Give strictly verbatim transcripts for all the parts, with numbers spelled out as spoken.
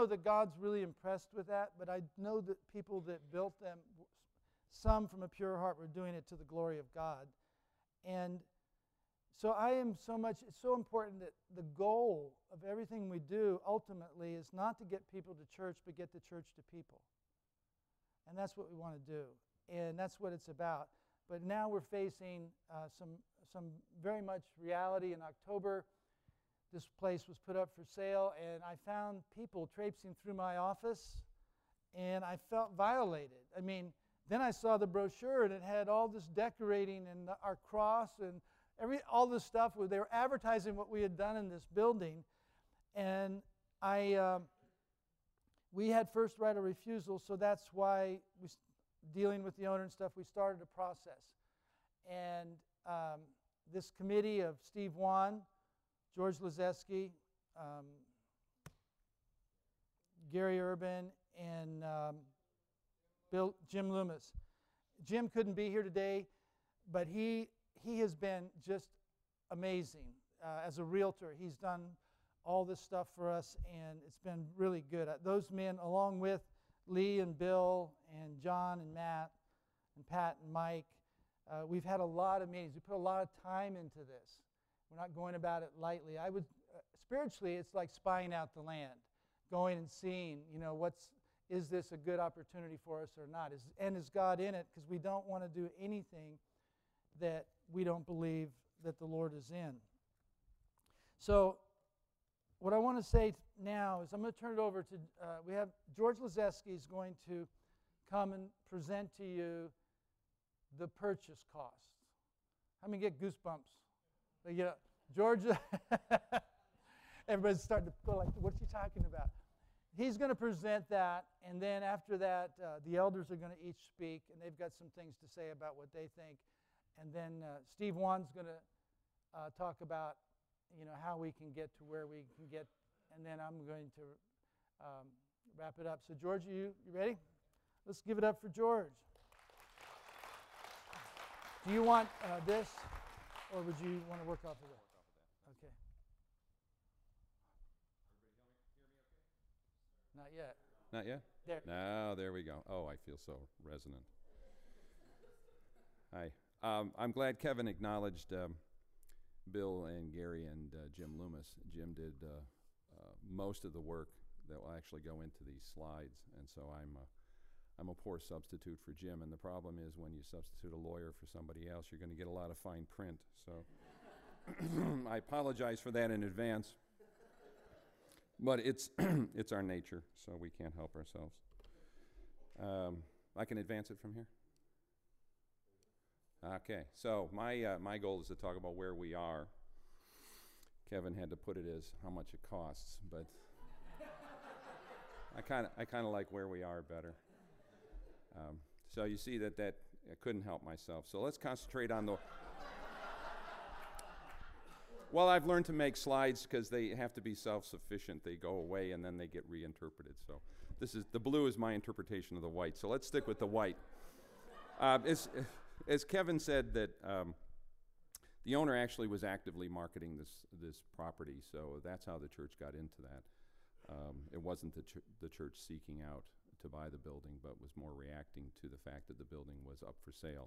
know that God's really impressed with that, but I know that people that built them, some from a pure heart, were doing it to the glory of God. And so I am so much, it's so important that the goal of everything we do ultimately is not to get people to church, but get the church to people. And that's what we want to do. And that's what it's about. But now we're facing uh, some, some very much reality. In October, this place was put up for sale, and I found people traipsing through my office, and I felt violated. I mean, then I saw the brochure, and it had all this decorating and our cross and every all this stuff. Where they were advertising what we had done in this building, and I um, we had first right of refusal, so that's why we dealing with the owner and stuff. We started a process, and um, this committee of Steve Wan, George Lazeski, um, Gary Urban, and um, Bill, Jim Loomis. Jim couldn't be here today, but he he has been just amazing uh, as a realtor. He's done all this stuff for us, and it's been really good. Uh, those men, along with Lee and Bill and John and Matt and Pat and Mike, uh, we've had a lot of meetings. We put a lot of time into this. We're not going about it lightly. I would uh, spiritually, it's like spying out the land, going and seeing, you know, what's is this a good opportunity for us or not? Is, and is God in it? Because we don't want to do anything that we don't believe that the Lord is in. So what I want to say now is I'm going to turn it over to, uh, we have George Lazeski is going to come and present to you the purchase cost. How many get goosebumps? Like, you know, George, everybody's starting to feel like, what's he talking about? He's going to present that, and then after that, uh, the elders are going to each speak, and they've got some things to say about what they think. And then uh, Steve Wan's going to uh, talk about, you know, how we can get to where we can get, and then I'm going to um, wrap it up. So, George, are you, you ready? Let's give it up for George. Do you want uh, this, or would you want to work off of that? Okay. Not yet. Not yet? There. No, there we go. Oh, I feel so resonant. Hi. Um, I'm glad Kevin acknowledged um, Bill and Gary and uh, Jim Loomis. Jim did uh, uh, most of the work that will actually go into these slides, and so I'm a, I'm a poor substitute for Jim. And the problem is when you substitute a lawyer for somebody else, you're going to get a lot of fine print. So I apologize for that in advance. But it's it's our nature, so we can't help ourselves. Um, I can advance it from here? Okay, so my uh, my goal is to talk about where we are. Kevin had to put it as how much it costs, but I kind of I kind of like where we are better. Um, so you see that that I couldn't help myself. So let's concentrate on the. Well, I've learned to make slides because they have to be self-sufficient. They go away and then they get reinterpreted. So this is the blue is my interpretation of the white. So let's stick with the white. Uh, as, as Kevin said, that um, the owner actually was actively marketing this this property. So that's how the church got into that. Um, it wasn't the, ch- the church seeking out to buy the building, but was more reacting to the fact that the building was up for sale.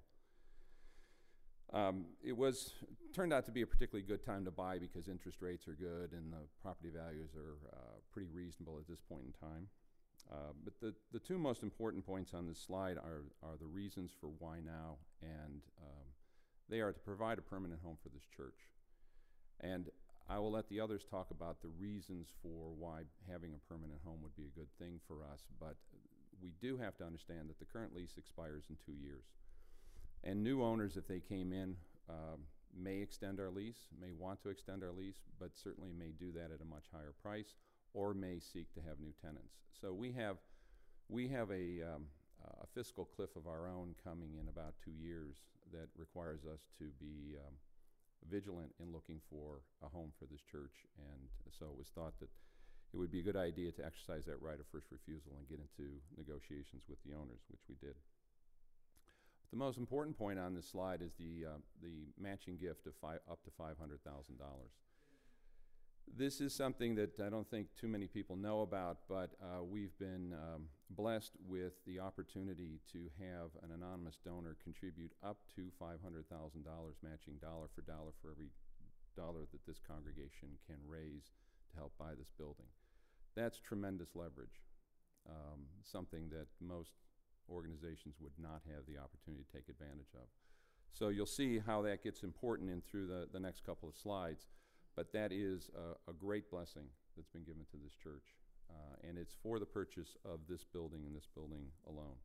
Um, it was turned out to be a particularly good time to buy because interest rates are good and the property values are uh, pretty reasonable at this point in time. Uh, but the, the two most important points on this slide are, are the reasons for why now, and um, they are to provide a permanent home for this church. And I will let the others talk about the reasons for why having a permanent home would be a good thing for us, but we do have to understand that the current lease expires in two years. And new owners, if they came in, um, may extend our lease, may want to extend our lease, but certainly may do that at a much higher price, or may seek to have new tenants. So we have we have a, um, a fiscal cliff of our own coming in about two years that requires us to be um, vigilant in looking for a home for this church. And so it was thought that it would be a good idea to exercise that right of first refusal and get into negotiations with the owners, which we did. The most important point on this slide is the uh, the matching gift of five, up to five hundred thousand dollars. This is something that I don't think too many people know about, but uh, we've been um, blessed with the opportunity to have an anonymous donor contribute up to five hundred thousand dollars, matching dollar for dollar for every dollar that this congregation can raise to help buy this building. That's tremendous leverage, um, something that most organizations would not have the opportunity to take advantage of. So you'll see how that gets important in through the, the next couple of slides. But that is a, a great blessing that's been given to this church. Uh, and it's for the purchase of this building and this building alone.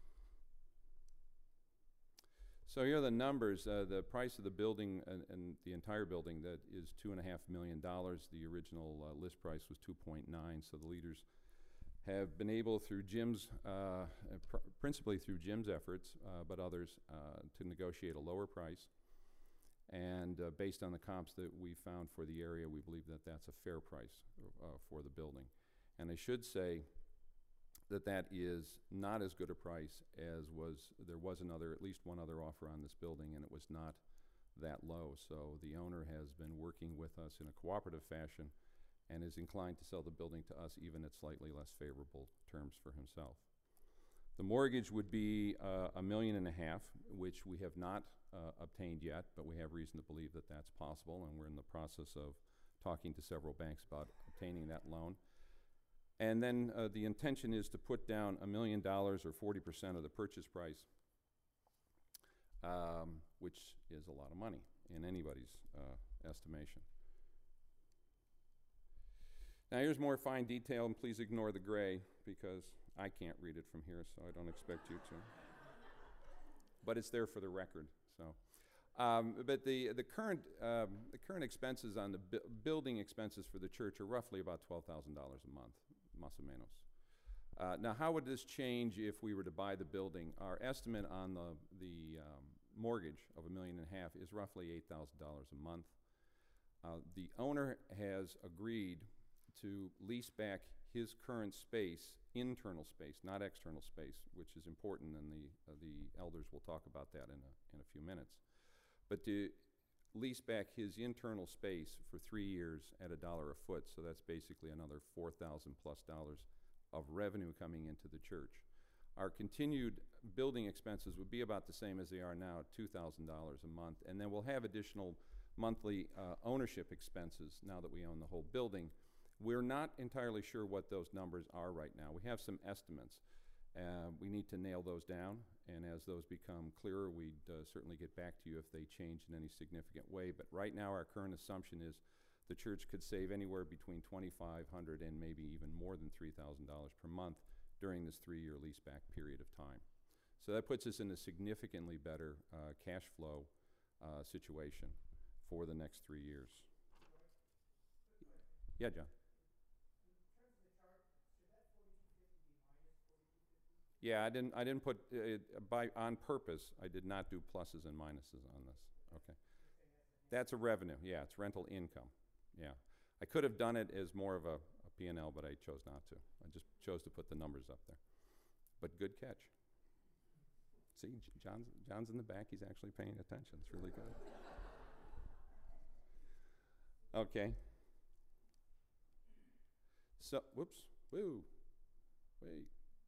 So here are the numbers. Uh, the price of the building and, and the entire building, that is two and a half million dollars. The original uh, list price was two point nine. So the leaders have been able, through Jim's, uh, pr principally through Jim's efforts, uh, but others, uh, to negotiate a lower price. And uh, based on the comps that we found for the area, we believe that that's a fair price uh, for the building. And I should say that that is not as good a price as was, there was another, at least one other offer on this building, and it was not that low. So the owner has been working with us in a cooperative fashion and is inclined to sell the building to us even at slightly less favorable terms for himself. The mortgage would be uh, a million and a half, which we have not uh, obtained yet, but we have reason to believe that that's possible, and we're in the process of talking to several banks about obtaining that loan. And then uh, the intention is to put down a million dollars or forty percent of the purchase price, um, which is a lot of money in anybody's uh, estimation. Now here's more fine detail, and please ignore the gray because I can't read it from here, so I don't expect you to. But it's there for the record. So, um, but the the current um, the current expenses on the bu building expenses for the church are roughly about twelve thousand dollars a month, más o menos. Uh, now, how would this change if we were to buy the building? Our estimate on the the um, mortgage of a million and a half is roughly eight thousand dollars a month. Uh, the owner has agreed to lease back his current space, internal space, not external space, which is important, and the uh, the elders will talk about that in a, in a few minutes. But to lease back his internal space for three years at a dollar a foot, so that's basically another four thousand plus dollars of revenue coming into the church. Our continued building expenses would be about the same as they are now, two thousand dollars a month, and then we'll have additional monthly uh, ownership expenses now that we own the whole building. We're not entirely sure what those numbers are right now. We have some estimates. Uh, we need to nail those down, and as those become clearer, we'd uh, certainly get back to you if they change in any significant way. But right now, our current assumption is the church could save anywhere between twenty-five hundred dollars and maybe even more than three thousand dollars per month during this three-year leaseback period of time. So that puts us in a significantly better uh, cash flow uh, situation for the next three years. Yeah, John. Yeah, I didn't. I didn't put uh, by on purpose. I did not do pluses and minuses on this. Okay, that's a revenue. Yeah, it's rental income. Yeah, I could have done it as more of a, a P and L, but I chose not to. I just chose to put the numbers up there. But good catch. See, J John's John's in the back. He's actually paying attention. It's really good. Okay. So, whoops. Woo. Wait.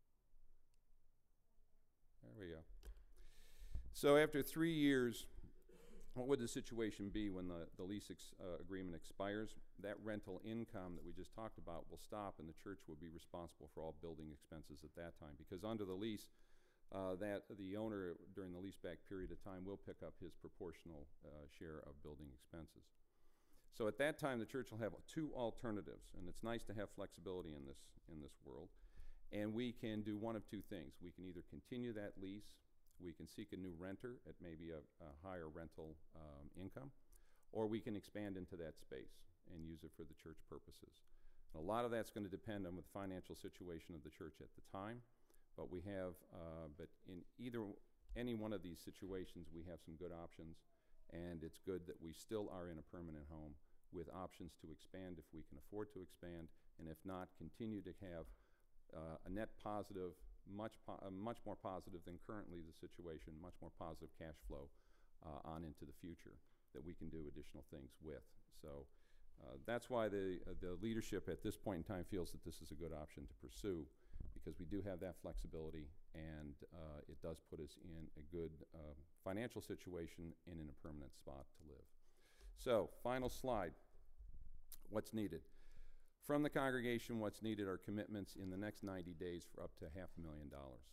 There we go. So after three years, what would the situation be when the, the lease ex, uh, agreement expires? That rental income that we just talked about will stop, and the church will be responsible for all building expenses at that time. Because under the lease, uh, that the owner during the leaseback period of time will pick up his proportional uh, share of building expenses. So at that time, the church will have two alternatives, and it's nice to have flexibility in this in this world. And we can do one of two things. We can either continue that lease, we can seek a new renter at maybe a, a higher rental um, income, or we can expand into that space and use it for the church purposes. And a lot of that's going to depend on the financial situation of the church at the time, but we have, uh, but in either, any one of these situations, we have some good options, and it's good that we still are in a permanent home with options to expand if we can afford to expand, and if not, continue to have Uh, a net positive, much, po uh, much more positive than currently the situation, much more positive cash flow uh, on into the future that we can do additional things with. So Uh, that's why the, uh, the leadership at this point in time feels that this is a good option to pursue, because we do have that flexibility, and uh, it does put us in a good uh, financial situation and in a permanent spot to live. So, final slide. What's needed? From the congregation, what's needed are commitments in the next ninety days for up to half a million dollars.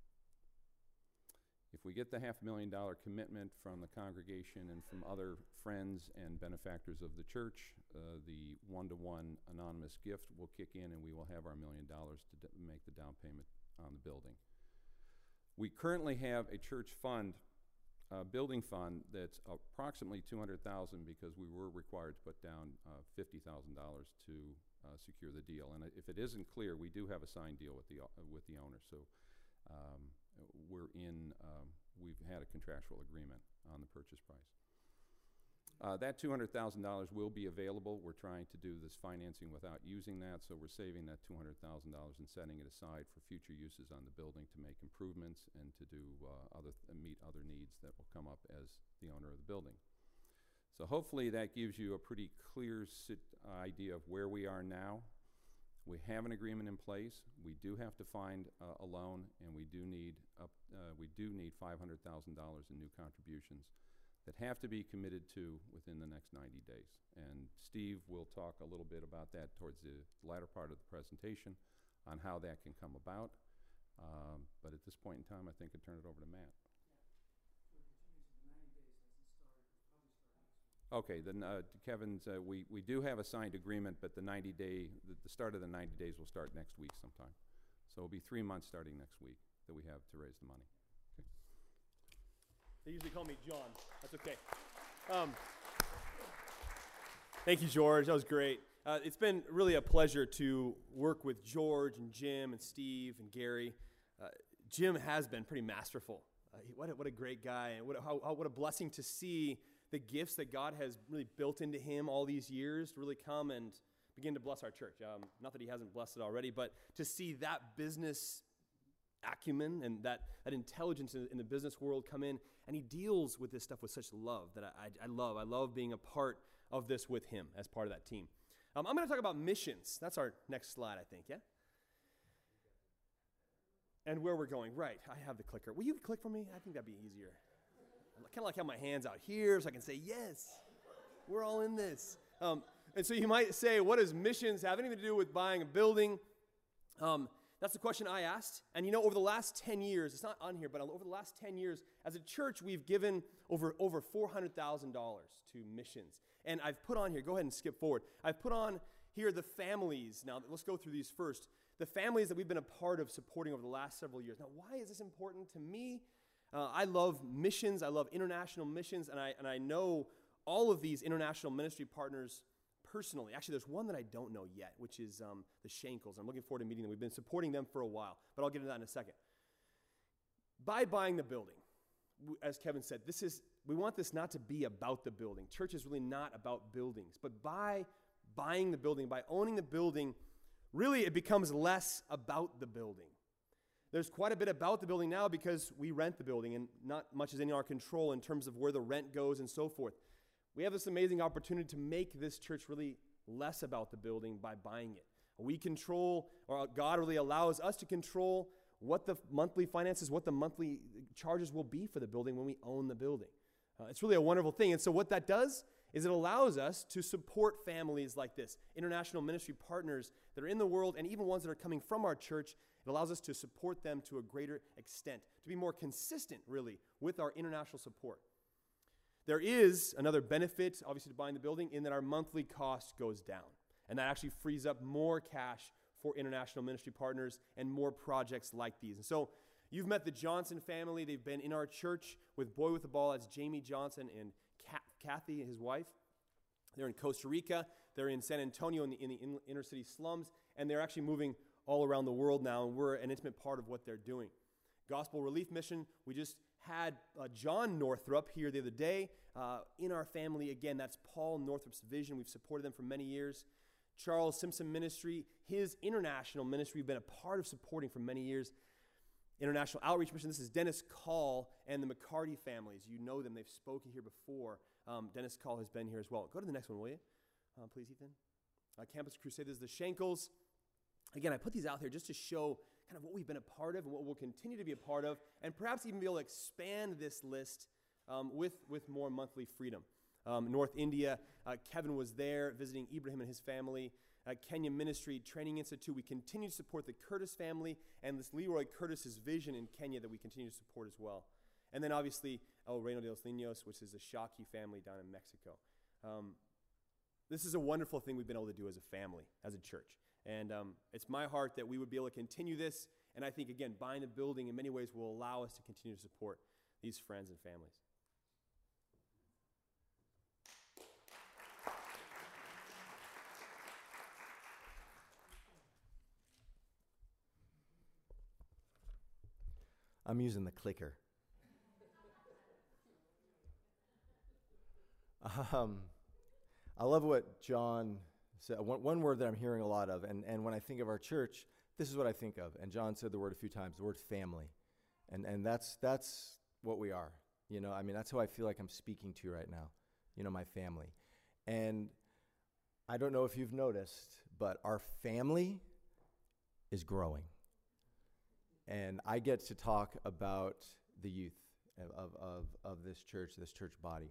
If we get the half a million dollar commitment from the congregation and from other friends and benefactors of the church, uh, the one-to-one anonymous gift will kick in, and we will have our million dollars to d- make the down payment on the building. We currently have a church fund, uh, building fund, that's approximately two hundred thousand dollars, because we were required to put down uh, fifty thousand dollars to uh, secure the deal. And if it isn't clear, we do have a signed deal with the uh, with the owner. So. Um, we're in, um, we've had a contractual agreement on the purchase price. Uh, that two hundred thousand dollars will be available. We're trying to do this financing without using that, so we're saving that two hundred thousand dollars and setting it aside for future uses on the building to make improvements and to do uh, other th- meet other needs that will come up as the owner of the building. So hopefully that gives you a pretty clear sit- idea of where we are now. We have an agreement in place. We do have to find uh, a loan, and we do need up, uh, we do need five hundred thousand dollars in new contributions that have to be committed to within the next ninety days. And Steve will talk a little bit about that towards the latter part of the presentation on how that can come about. Um, but at this point in time, I think I'd turn it over to Matt. Okay, then uh, Kevin's, uh, we, we do have a signed agreement, but the ninety day, the, the start of the ninety days will start next week sometime. So it'll be three months starting next week that we have to raise the money. Okay. They usually call me John. That's okay. Um, thank you, George. That was great. Uh, it's been really a pleasure to work with George and Jim and Steve and Gary. Uh, Jim has been pretty masterful. Uh, he, what, a, what a great guy, and what a, how, how, what a blessing to see the gifts that God has really built into him all these years to really come and begin to bless our church. Um, not that he hasn't blessed it already, but to see that business acumen and that, that intelligence in, in the business world come in, and he deals with this stuff with such love that I, I, I love. I love being a part of this with him as part of that team. Um, I'm going to talk about missions. That's our next slide, I think, yeah? And where we're going. Right, I have the clicker. Will you click for me? I think that'd be easier. I kind of like have my hands out here so I can say, yes, we're all in this. Um, and so you might say, what does missions have anything to do with buying a building? Um, that's the question I asked. And you know, over the last ten years, it's not on here, but over the last ten years, as a church, we've given over, over four hundred thousand dollars to missions. And I've put on here, go ahead and skip forward. I've put on here the families. Now, let's go through these first. The families that we've been a part of supporting over the last several years. Now, why is this important to me? Uh, I love missions. I love international missions, and I and I know all of these international ministry partners personally. Actually, there's one that I don't know yet, which is um, the Shankles. I'm looking forward to meeting them. We've been supporting them for a while, but I'll get into that in a second. By buying the building, as Kevin said, this is we want this not to be about the building. Church is really not about buildings, but by buying the building, by owning the building, really it becomes less about the building. There's quite a bit about the building now because we rent the building, and not much is in our control in terms of where the rent goes and so forth. We have this amazing opportunity to make this church really less about the building by buying it. We control, or God really allows us to control what the monthly finances, what the monthly charges will be for the building when we own the building. Uh, it's really a wonderful thing. And so what that does is it allows us to support families like this, international ministry partners that are in the world, and even ones that are coming from our church. It allows us to support them to a greater extent, to be more consistent, really, with our international support. There is another benefit, obviously, to buying the building, in that our monthly cost goes down. And that actually frees up more cash for international ministry partners and more projects like these. And so you've met the Johnson family. They've been in our church with Boy with the Ball. That's Jamie Johnson and Kathy, his wife. They're in Costa Rica. They're in San Antonio in the, in the in inner city slums. And they're actually moving all around the world now, and we're an intimate part of what they're doing. Gospel Relief Mission, we just had uh, John Northrup here the other day uh, in our family. Again, that's Paul Northrup's vision. We've supported them for many years. Charles Simpson Ministry, his international ministry, we've been a part of supporting for many years. International Outreach Mission, this is Dennis Call and the McCarty families. You know them. They've spoken here before. Um, Dennis Call has been here as well. Go to the next one, will you? uh, please, Ethan. Uh, Campus Crusaders, the Shankles. Again, I put these out there just to show kind of what we've been a part of and what we'll continue to be a part of, and perhaps even be able to expand this list um, with, with more monthly freedom. Um, North India, uh, Kevin was there visiting Ibrahim and his family. Uh, Kenya Ministry Training Institute, we continue to support the Curtis family and this Leroy Curtis's vision in Kenya that we continue to support as well. And then obviously, El Reino de los Niños, which is a Shockey family down in Mexico. Um, this is a wonderful thing we've been able to do as a family, as a church. And um, it's my heart that we would be able to continue this. And I think, again, buying a building in many ways will allow us to continue to support these friends and families. I'm using the clicker. um, I love what John said. One, one word that I'm hearing a lot of, and, and when I think of our church, this is what I think of. And John said the word a few times, the word family. And and that's that's what we are. You know, I mean, that's how I feel like I'm speaking to right now. You know, my family. And I don't know if you've noticed, but our family is growing. And I get to talk about the youth of, of, of this church, this church body.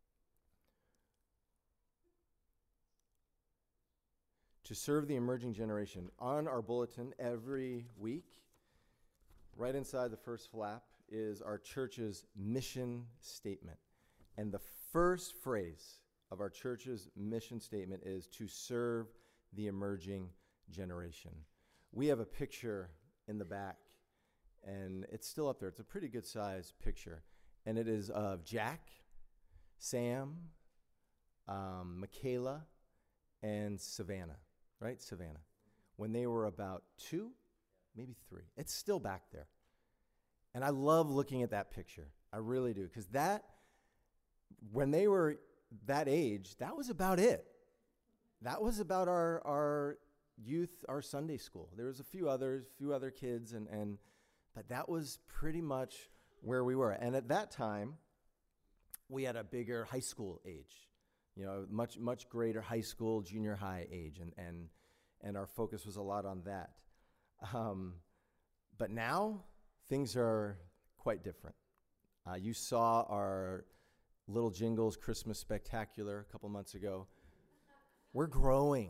To serve the emerging generation. On our bulletin every week, right inside the first flap, is our church's mission statement. And the first phrase of our church's mission statement is to serve the emerging generation. We have a picture in the back, and it's still up there. It's a pretty good size picture. And it is of Jack, Sam, um, Michaela, and Savannah, right? Savannah. When they were about two, maybe three. It's still back there. And I love looking at that picture. I really do. Because that, when they were that age, that was about it. That was about our our youth, our Sunday school. There was a few others, few other kids, and and but that was pretty much where we were. And at that time, we had a bigger high school age, you know, much much greater high school, junior high age, and and and our focus was a lot on that. Um, but now things are quite different. Uh, you saw our Little Jingles Christmas Spectacular a couple months ago. We're growing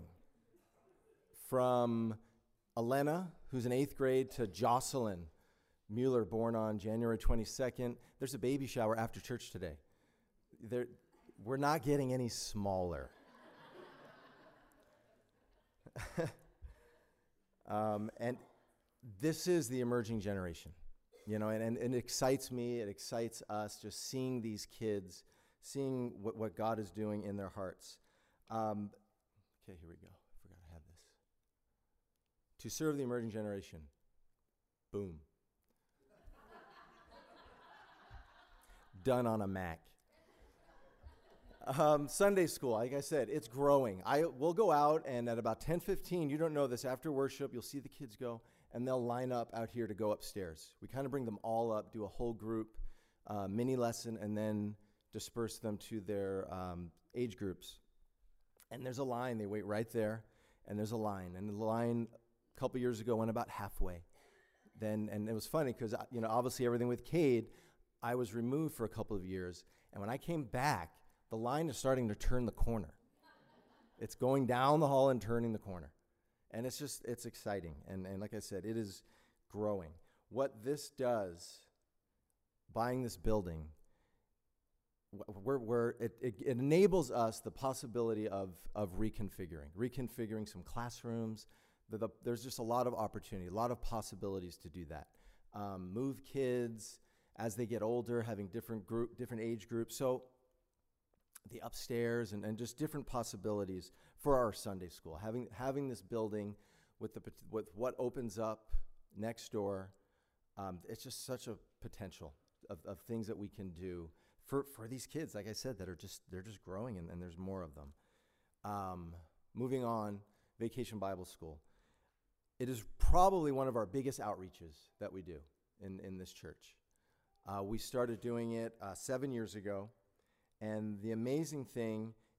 from Elena, who's in eighth grade, to Jocelyn Mueller, born on January twenty-second. There's a baby shower after church today. There, we're not getting any smaller. um, and this is the emerging generation, you know, and, and, and it excites me, it excites us, just seeing these kids, seeing what, what God is doing in their hearts. Um, okay, here we go. I forgot I had this. To serve the emerging generation. Boom. Done on a Mac. Um, Sunday school, like I said, it's growing. I will go out, and at about ten fifteen, you don't know this, after worship, you'll see the kids go, and they'll line up out here to go upstairs. We kind of bring them all up, do a whole group uh, mini lesson, and then disperse them to their um, age groups. And there's a line. They wait right there, and there's a line. And the line a couple years ago went about halfway. Then, and it was funny because, you know, obviously everything with Cade, I was removed for a couple of years. And when I came back, the line is starting to turn the corner. It's going down the hall and turning the corner. And it's just, it's exciting. And, and like I said, it is growing. What this does, buying this building, we're, we're, it, it, it enables us the possibility of, of reconfiguring, reconfiguring some classrooms. The, the, there's just a lot of opportunity, a lot of possibilities to do that. Um, move kids as they get older, having different group, different age groups. So the upstairs and, and just different possibilities for our Sunday school. Having having this building with the with what opens up next door, um, it's just such a potential of, of things that we can do for, for these kids, like I said, that are just they're just growing, and, and there's more of them. Um, moving on, Vacation Bible School. It is probably one of our biggest outreaches that we do in, in this church. Uh, we started doing it uh, seven years ago. And the amazing thing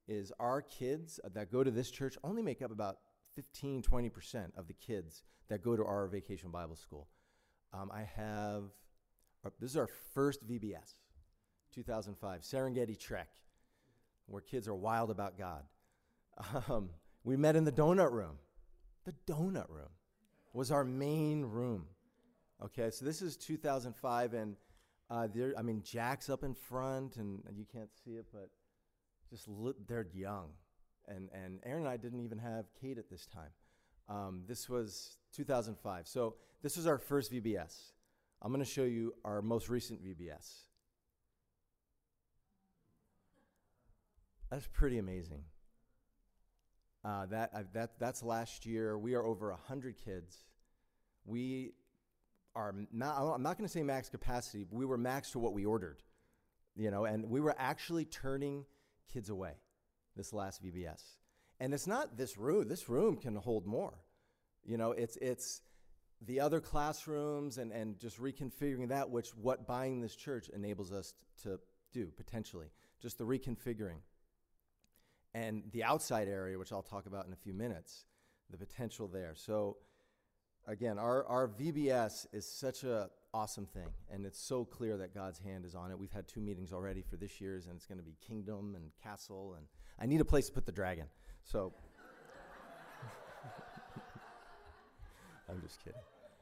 is our kids that go to this church only make up about fifteen, twenty percent of the kids that go to our Vacation Bible School. Um, I have, uh, this is our first V B S, two thousand five, Serengeti Trek, where kids are wild about God. Um, we met in the donut room. The donut room was our main room. Okay, so this is two thousand five, and uh, there, I mean, Jack's up in front, and, and you can't see it, but just look, they're young. And, and Aaron and I didn't even have Kate at this time. Um, this was two thousand five. So this was our first V B S. I'm going to show you our most recent V B S. That's pretty amazing. Uh, that, uh, that that's last year. We are over one hundred kids. We are not, I'm not going to say max capacity, but we were max to what we ordered. You know, and we were actually turning kids away this last V B S. And it's not this room. This room can hold more. You know, it's it's the other classrooms and, and just reconfiguring that, which what buying this church enables us to do, potentially. Just the reconfiguring. And the outside area, which I'll talk about in a few minutes, the potential there. So, again, our, our V B S is such an awesome thing, and it's so clear that God's hand is on it. We've had two meetings already for this year's, and it's going to be Kingdom and Castle, and I need a place to put the dragon. So, I'm just kidding.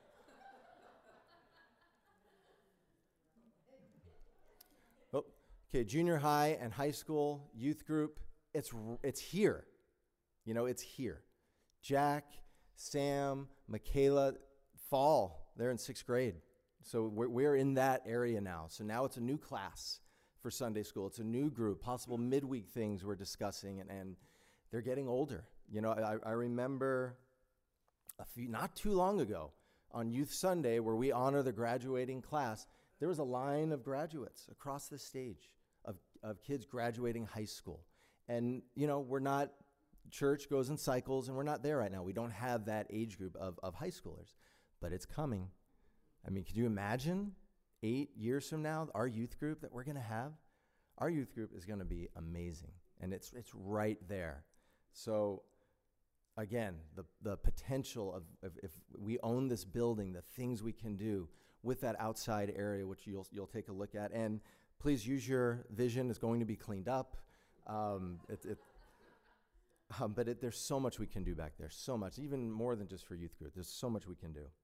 Oh, okay, junior high and high school youth group. It's it's here. You know, it's here. Jack, Sam, Michaela, fall. They're in sixth grade. So we're, we're in that area now. So now it's a new class for Sunday school. It's a new group, possible midweek things we're discussing, and, and they're getting older. You know, I, I remember a few, not too long ago on Youth Sunday where we honor the graduating class, there was a line of graduates across the stage of, of kids graduating high school. And, you know, we're not, church goes in cycles, and we're not there right now. We don't have that age group of, of high schoolers, but it's coming. I mean, could you imagine eight years from now, our youth group that we're going to have? Our youth group is going to be amazing, and it's it's right there. So, again, the, the potential of, of if we own this building, the things we can do with that outside area, which you'll you'll take a look at. And please use your vision. It's going to be cleaned up. Um, it, it, um, but it, there's so much we can do back there, so much, even more than just for youth group. There's so much we can do.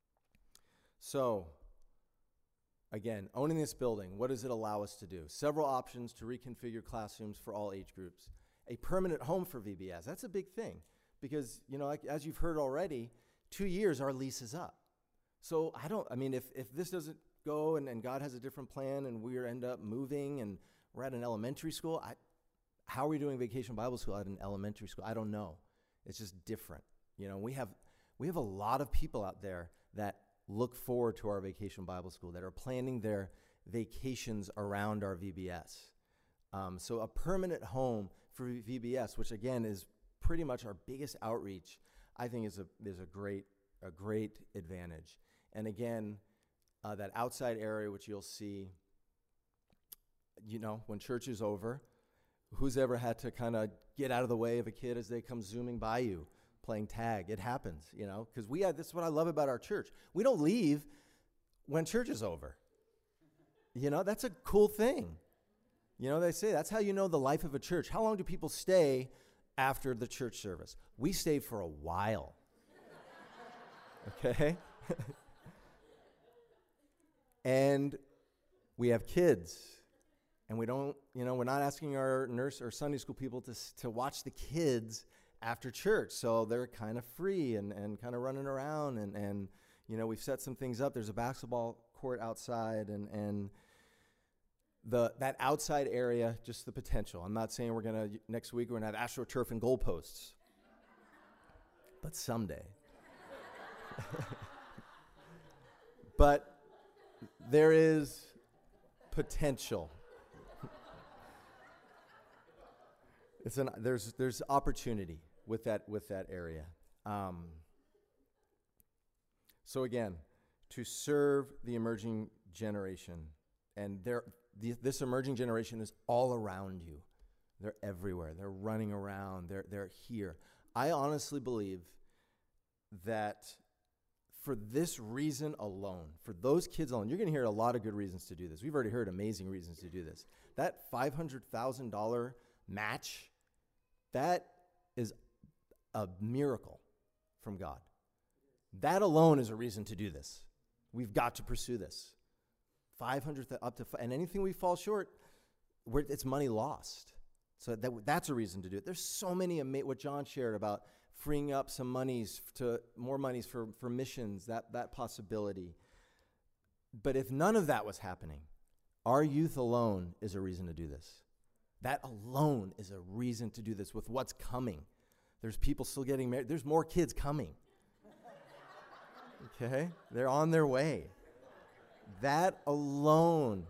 So, again, owning this building, what does it allow us to do? Several options to reconfigure classrooms for all age groups. A permanent home for V B S. That's a big thing because, you know, like, as you've heard already, two years our lease is up. So I don't, I mean, if, if this doesn't go and, and God has a different plan and we end up moving and we're at an elementary school, I, how are we doing Vacation Bible School at an elementary school? I don't know. It's just different. You know, we have we have a lot of people out there that look forward to our Vacation Bible School, that are planning their vacations around our V B S. Um, so a permanent home for V B S, which again is pretty much our biggest outreach, I think is a is a great a great advantage. And again, uh, that outside area, which you'll see, you know, when church is over, who's ever had to kind of get out of the way of a kid as they come zooming by you, playing tag? It happens, you know, because we have, this is what I love about our church. We don't leave when church is over. You know, that's a cool thing. You know, they say that's how you know the life of a church. How long do people stay after the church service? We stay for a while. Okay? And we have kids. And we don't, you know, we're not asking our nurse or Sunday school people to to watch the kids after church. So they're kind of free and, and kind of running around. And, and, you know, we've set some things up. There's a basketball court outside. And, and the that outside area, just the potential. I'm not saying we're going to, next week, we're going to have AstroTurf and goalposts. But someday. But there is potential. It's an there's there's opportunity with that with that area. Um, so again, to serve the emerging generation, and there the, this emerging generation is all around you. They're everywhere. They're running around. They're, they're here. I honestly believe that for this reason alone, for those kids alone, you're going to hear a lot of good reasons to do this. We've already heard amazing reasons to do this. That five hundred thousand dollars match, that is a miracle from God. That alone is a reason to do this. We've got to pursue this. five hundred th- up to, f- and anything we fall short, we're, it's money lost. So that, that's a reason to do it. There's so many, ama- what John shared about freeing up some monies to more monies for, for missions, that, that possibility. But if none of that was happening, our youth alone is a reason to do this. That alone is a reason to do this with what's coming. There's people still getting married. There's more kids coming. Okay? They're on their way. That alone,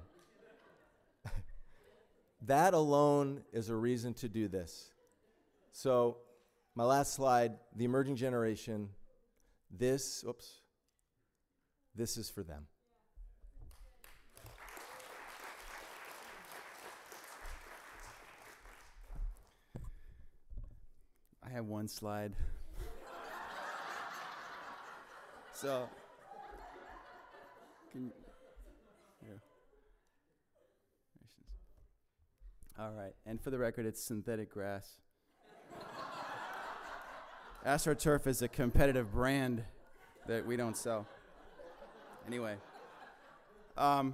that alone is a reason to do this. So, my last slide, the emerging generation, this, oops, this is for them. I have one slide. So, can, yeah. All right, and for the record, it's synthetic grass. AstroTurf is a competitive brand that we don't sell. Anyway, um,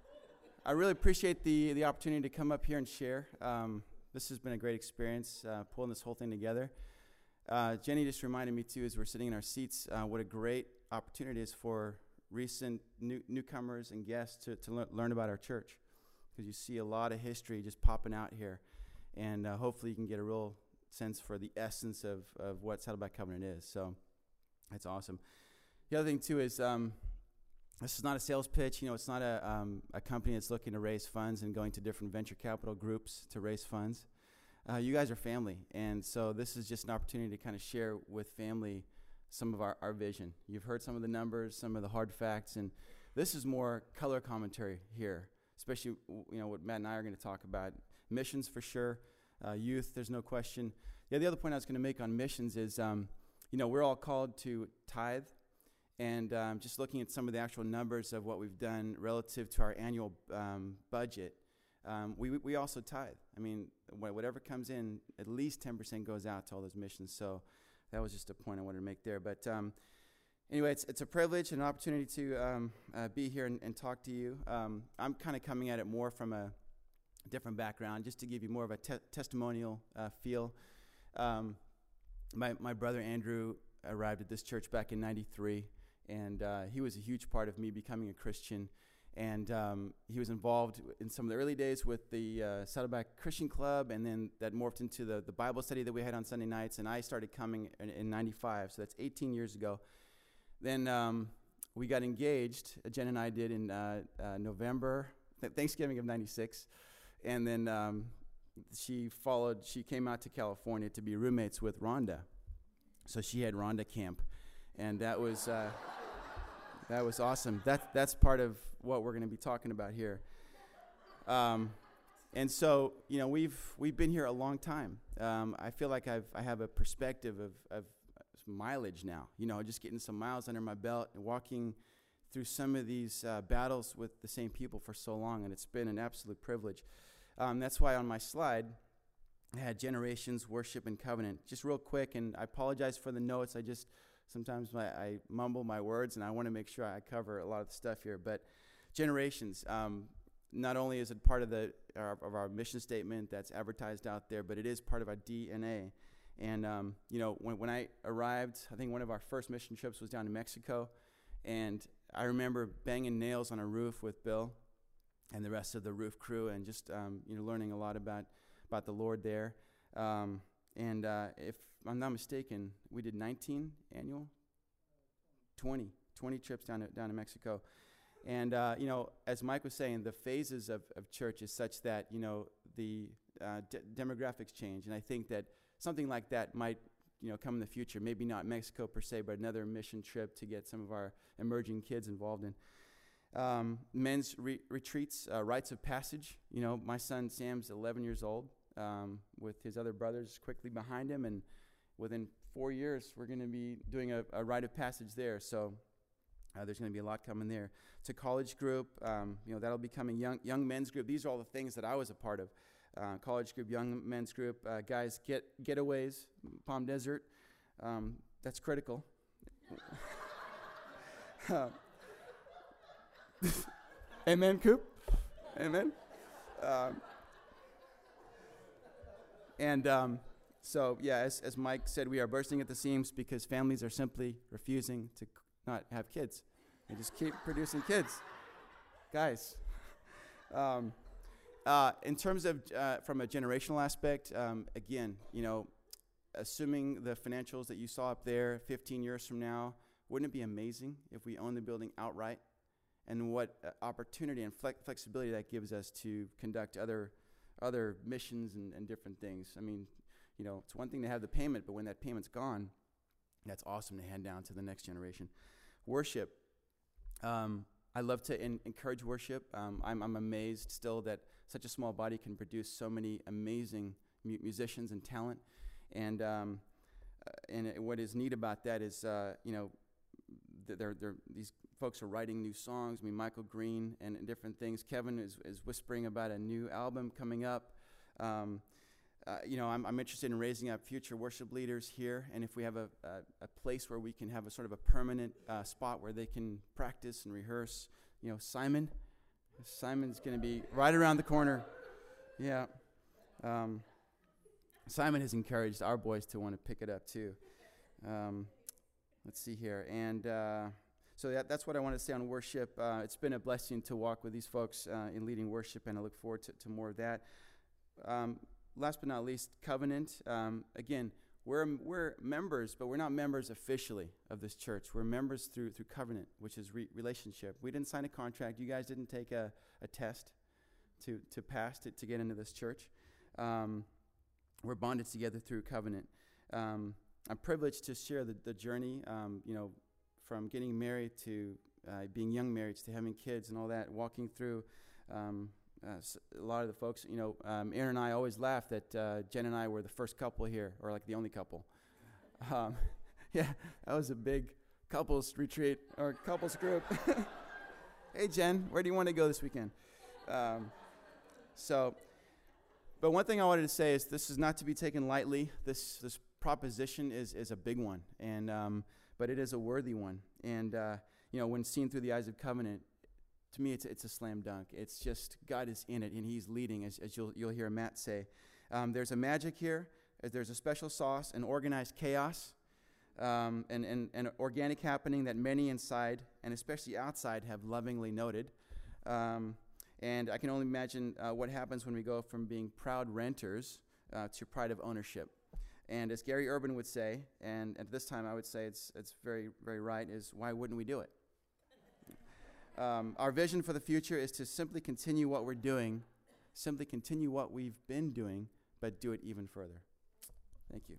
I really appreciate the, the opportunity to come up here and share. Um, this has been a great experience, uh, pulling this whole thing together. Uh, Jenny just reminded me, too, as we're sitting in our seats, uh, what a great opportunity it is for recent new, newcomers and guests to, to le- learn about our church, because you see a lot of history just popping out here, and uh, hopefully you can get a real sense for the essence of, of what Saddleback Covenant is. So that's awesome. The other thing, too, is um, this is not a sales pitch. You know, it's not a, um, a company that's looking to raise funds and going to different venture capital groups to raise funds. Uh, you guys are family, and so this is just an opportunity to kind of share with family some of our, our vision. You've heard some of the numbers, some of the hard facts, and this is more color commentary here, especially you know what Matt and I are going to talk about. Missions for sure, uh, youth, there's no question. Yeah, the other point I was going to make on missions is, um, you know, we're all called to tithe, and um, just looking at some of the actual numbers of what we've done relative to our annual um, budget, um, we we also tithe. I mean, wh- whatever comes in, at least ten percent goes out to all those missions. So that was just a point I wanted to make there. But um, anyway, it's it's a privilege and an opportunity to um, uh, be here and, and talk to you. Um, I'm kind of coming at it more from a different background, just to give you more of a te- testimonial uh, feel. Um, my my brother Andrew arrived at this church back in ninety-three, and uh, he was a huge part of me becoming a Christian. And um, he was involved in some of the early days with the uh, Saddleback Christian Club, and then that morphed into the, the Bible study that we had on Sunday nights, and I started coming in, in ninety-five, so that's eighteen years ago. Then um, we got engaged, Jen and I did in uh, uh, November, th- Thanksgiving of ninety-six, and then um, she followed, she came out to California to be roommates with Rhonda. So she had Rhonda Camp, and that was... Uh, That was awesome. That, that's part of what we're going to be talking about here. Um, and so, you know, we've we've been here a long time. Um, I feel like I've I have a perspective of, of mileage now. You know, just getting some miles under my belt and walking through some of these uh, battles with the same people for so long, and it's been an absolute privilege. Um, that's why on my slide I had generations, worship, and covenant. Just real quick, and I apologize for the notes. I just... Sometimes my, I mumble my words, and I want to make sure I cover a lot of the stuff here. But generations, um, not only is it part of the our, of our mission statement that's advertised out there, but it is part of our D N A. And um, you know, when when I arrived, I think one of our first mission trips was down to Mexico, and I remember banging nails on a roof with Bill and the rest of the roof crew, and just um, you know learning a lot about about the Lord there. Um, and uh, if I'm not mistaken, we did nineteen annual, twenty, twenty trips down to, down to Mexico. And, uh, you know, as Mike was saying, the phases of, of church is such that, you know, the uh, de- demographics change. And I think that something like that might, you know, come in the future. Maybe not Mexico per se, but another mission trip to get some of our emerging kids involved in. Um, men's re- retreats, uh, rites of passage. You know, my son Sam's eleven years old. um, with his other brothers quickly behind him, and within four years, we're going to be doing a, a rite of passage there. So uh, there's going to be a lot coming there. It's a college group. Um, you know, that'll be coming. Young young men's group. These are all the things that I was a part of. Uh, college group, young men's group, uh, guys, get getaways, Palm Desert. Um, that's critical. uh, Amen, Coop? Amen? Um, and um, so, yeah, as, as Mike said, we are bursting at the seams because families are simply refusing to c- not have kids. They just keep producing kids. Guys. Um, uh, in terms of, uh, from a generational aspect, um, again, you know, assuming the financials that you saw up there fifteen years from now, wouldn't it be amazing if we own the building outright? And what uh, opportunity and flex- flexibility that gives us to conduct other other missions and, and different things. I mean, you know, it's one thing to have the payment, but when that payment's gone, that's awesome to hand down to the next generation. Worship. Um, I love to in- encourage worship. Um, I'm, I'm amazed still that such a small body can produce so many amazing mu- musicians and talent. And um, uh, and it, what is neat about that is, uh, you know, th- they're, they're, these folks are writing new songs. I mean, Michael Green and, and different things. Kevin is, is whispering about a new album coming up. Um, uh, you know, I'm, I'm interested in raising up future worship leaders here. And if we have a, a, a place where we can have a sort of a permanent uh, spot where they can practice and rehearse, you know, Simon, Simon's going to be right around the corner. Yeah. Um, Simon has encouraged our boys to want to pick it up too. Um, let's see here. And uh, so that, that's what I want to say on worship. Uh, it's been a blessing to walk with these folks uh, in leading worship, and I look forward to, to more of that. Um, last but not least, covenant. Um, again, we're we're members, but we're not members officially of this church. We're members through through covenant, which is re- relationship. We didn't sign a contract. You guys didn't take a, a test to to pass to, to get into this church. Um, we're bonded together through covenant. Um, I'm privileged to share the, the journey, um, you know, from getting married to uh, being young marrieds to having kids and all that, walking through um, uh, s- a lot of the folks, you know, um, Aaron and I always laugh that uh, Jen and I were the first couple here, or like the only couple. Um, yeah, that was a big couples retreat or couples group. Hey, Jen, where do you want to go this weekend? Um, so, but one thing I wanted to say is this is not to be taken lightly. This this proposition is is a big one, and um, but it is a worthy one. And uh, you know, when seen through the eyes of covenant, to me, it's it's a slam dunk. It's just God is in it, and He's leading, as, as you'll you'll hear Matt say. Um, there's a magic here. uh, There's a special sauce, an organized chaos, um, and, and and organic happening that many inside and especially outside have lovingly noted. Um, and I can only imagine uh, what happens when we go from being proud renters uh, to pride of ownership. And as Gary Urban would say, and at this time I would say it's it's very very right, is why wouldn't we do it? Um, our vision for the future is to simply continue what we're doing, simply continue what we've been doing, but do it even further. Thank you.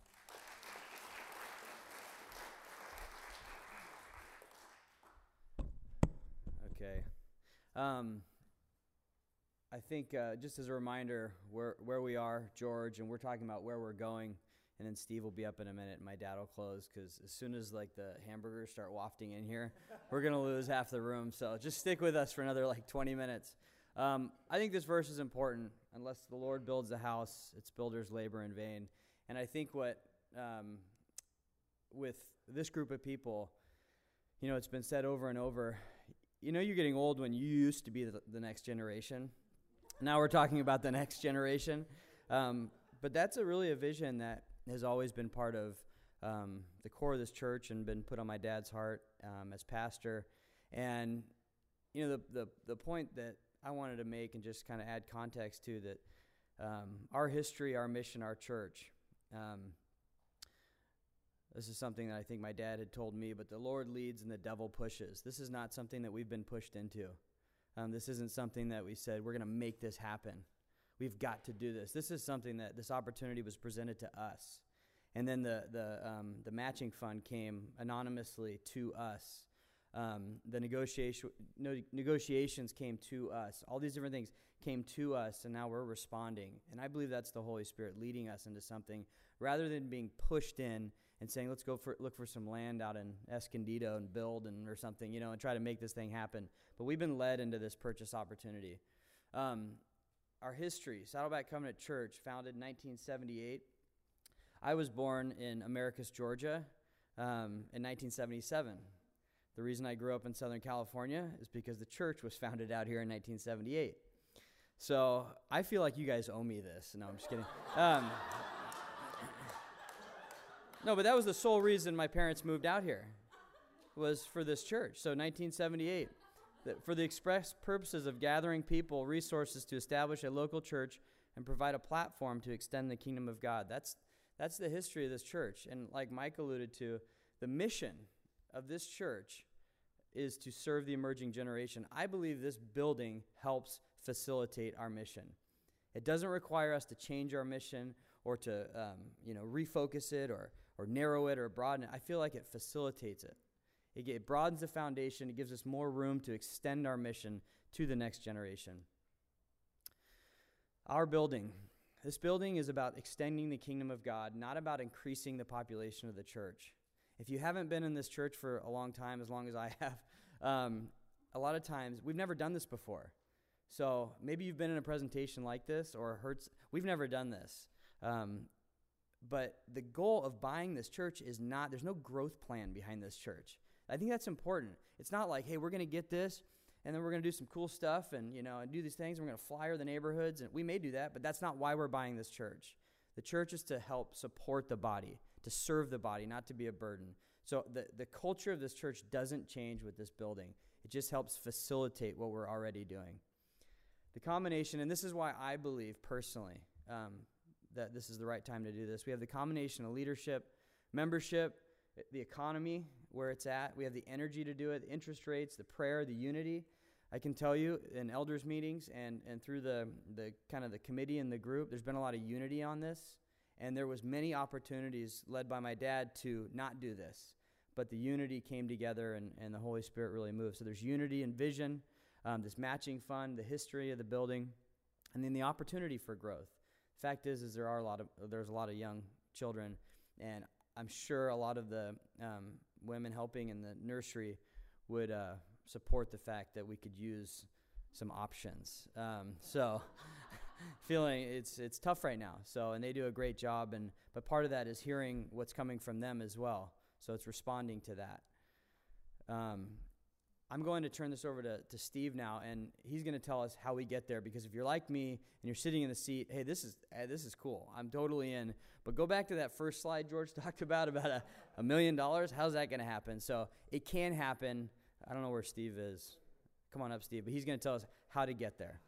Okay. Um, I think uh, just as a reminder, where where we are, George, and we're talking about where we're going, and then Steve will be up in a minute, and my dad will close, because as soon as like the hamburgers start wafting in here, we're gonna lose half the room. So just stick with us for another like twenty minutes. Um, I think this verse is important. Unless the Lord builds a house, its builders labor in vain. And I think what um, with this group of people, you know, it's been said over and over. You know, you're getting old when you used to be the, the next generation. Now we're talking about the next generation. Um, but that's a really a vision that has always been part of um, the core of this church and been put on my dad's heart um, as pastor. And, you know, the, the, the point that I wanted to make and just kind of add context to that um, our history, our mission, our church, um, this is something that I think my dad had told me, but the Lord leads and the devil pushes. This is not something that we've been pushed into. Um, this isn't something that we said, we're going to make this happen. We've got to do this. This is something that this opportunity was presented to us. And then the the um, the matching fund came anonymously to us Um, the negotiation, no, negotiations came to us. All these different things came to us, and now we're responding. And I believe that's the Holy Spirit leading us into something, rather than being pushed in and saying, let's go for look for some land out in Escondido and build and or something, you know, and try to make this thing happen. But we've been led into this purchase opportunity. Um, our history, Saddleback Covenant Church, founded in nineteen seventy-eight. I was born in Americus, Georgia, um, in nineteen seventy-seven. The reason I grew up in Southern California is because the church was founded out here in nineteen seventy-eight. So I feel like you guys owe me this. No, I'm just kidding. Um, no, but that was the sole reason my parents moved out here, was for this church. So nineteen seventy-eight, that for the express purposes of gathering people, resources to establish a local church and provide a platform to extend the kingdom of God. That's that's the history of this church. And like Mike alluded to, the mission of this church is to serve the emerging generation. I believe this building helps facilitate our mission. It doesn't require us to change our mission or to um, you know, refocus it or, or narrow it or broaden it. I feel like it facilitates it. It, it broadens the foundation. It gives us more room to extend our mission to the next generation. Our building. This building is about extending the kingdom of God, not about increasing the population of the church. If you haven't been in this church for a long time, as long as I have, um, a lot of times, we've never done this before. So maybe you've been in a presentation like this or heard, s- we've never done this. Um, but the goal of buying this church is not, there's no growth plan behind this church. I think that's important. It's not like, hey, we're going to get this, and then we're going to do some cool stuff and, you know, and do these things, and we're going to flyer the neighborhoods, and we may do that, but that's not why we're buying this church. The church is to help support the body, to serve the body, not to be a burden. So the, the culture of this church doesn't change with this building. It just helps facilitate what we're already doing. The combination, and this is why I believe personally um, that this is the right time to do this. We have the combination of leadership, membership, the economy, where it's at. We have the energy to do it, the interest rates, the prayer, the unity. I can tell you in elders meetings and, and through the, the kind of the committee and the group, there's been a lot of unity on this. And there was many opportunities led by my dad to not do this. But the unity came together and, and the Holy Spirit really moved. So there's unity and vision, um, this matching fund, the history of the building, and then the opportunity for growth. Fact is, is there are a lot of there's a lot of young children, and I'm sure a lot of the um, women helping in the nursery would uh, support the fact that we could use some options. Um, so, feeling it's it's tough right now. So, and they do a great job, and but part of that is hearing what's coming from them as well. So it's responding to that. Um, I'm going to turn this over to, to Steve now, and he's going to tell us how we get there. Because if you're like me and you're sitting in the seat, hey, this is hey, this is cool. I'm totally in. But go back to that first slide George talked about, about a, a million dollars. How's that going to happen? So it can happen. I don't know where Steve is. Come on up, Steve. But he's going to tell us how to get there.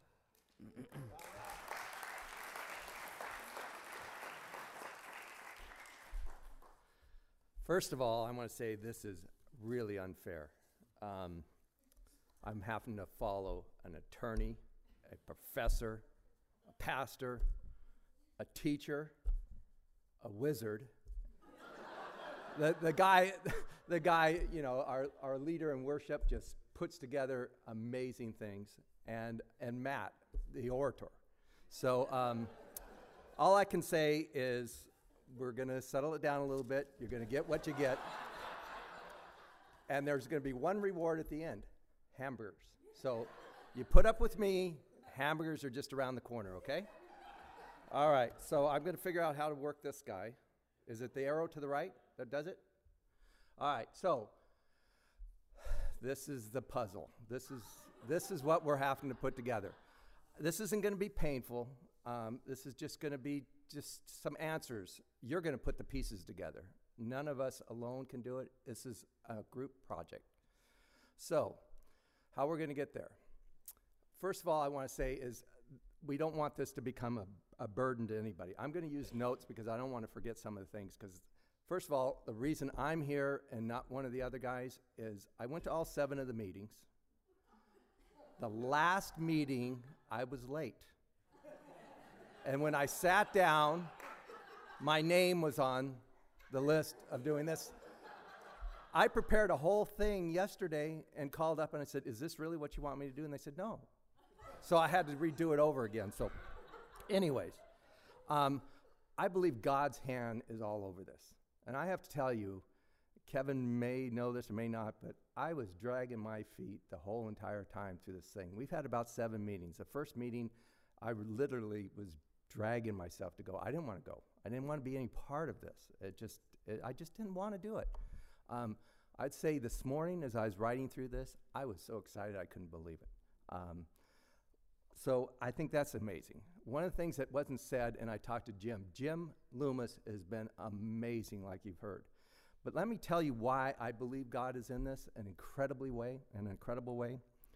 First of all, I want to say this is really unfair. Um, I'm having to follow an attorney, a professor, a pastor, a teacher, a wizard. the the guy, the guy, you know, our our leader in worship just puts together amazing things, and and Matt, the orator. So um, all I can say is, we're going to settle it down a little bit. You're going to get what you get. And there's going to be one reward at the end, hamburgers. So you put up with me. Hamburgers are just around the corner, okay? All right, so I'm going to figure out how to work this guy. Is it the arrow to the right that does it? All right, so this is the puzzle. This is, this is what we're having to put together. This isn't going to be painful. Um, this is just going to be just some answers. You're going to put the pieces together. None of us alone can do it. This is a group project. So, how we're going to get there. First of all, I want to say is we don't want this to become a, a burden to anybody. I'm going to use notes because I don't want to forget some of the things. Because, first of all, the reason I'm here and not one of the other guys is I went to all seven of the meetings. The last meeting, I was late. And when I sat down, my name was on the list of doing this. I prepared a whole thing yesterday and called up and I said, is this really what you want me to do? And they said, no. So I had to redo it over again. So anyways, um, I believe God's hand is all over this. And I have to tell you, Kevin may know this or may not, but I was dragging my feet the whole entire time through this thing. We've had about seven meetings. The first meeting, I literally was dragging myself to go. I didn't want to go. I didn't want to be any part of this. It just, it, I just didn't want to do it. Um, I'd say this morning as I was writing through this, I was so excited I couldn't believe it. Um, so I think that's amazing. One of the things that wasn't said, and I talked to Jim, Jim Loomis has been amazing like you've heard. But let me tell you why I believe God is in this an incredibly way, an incredible way.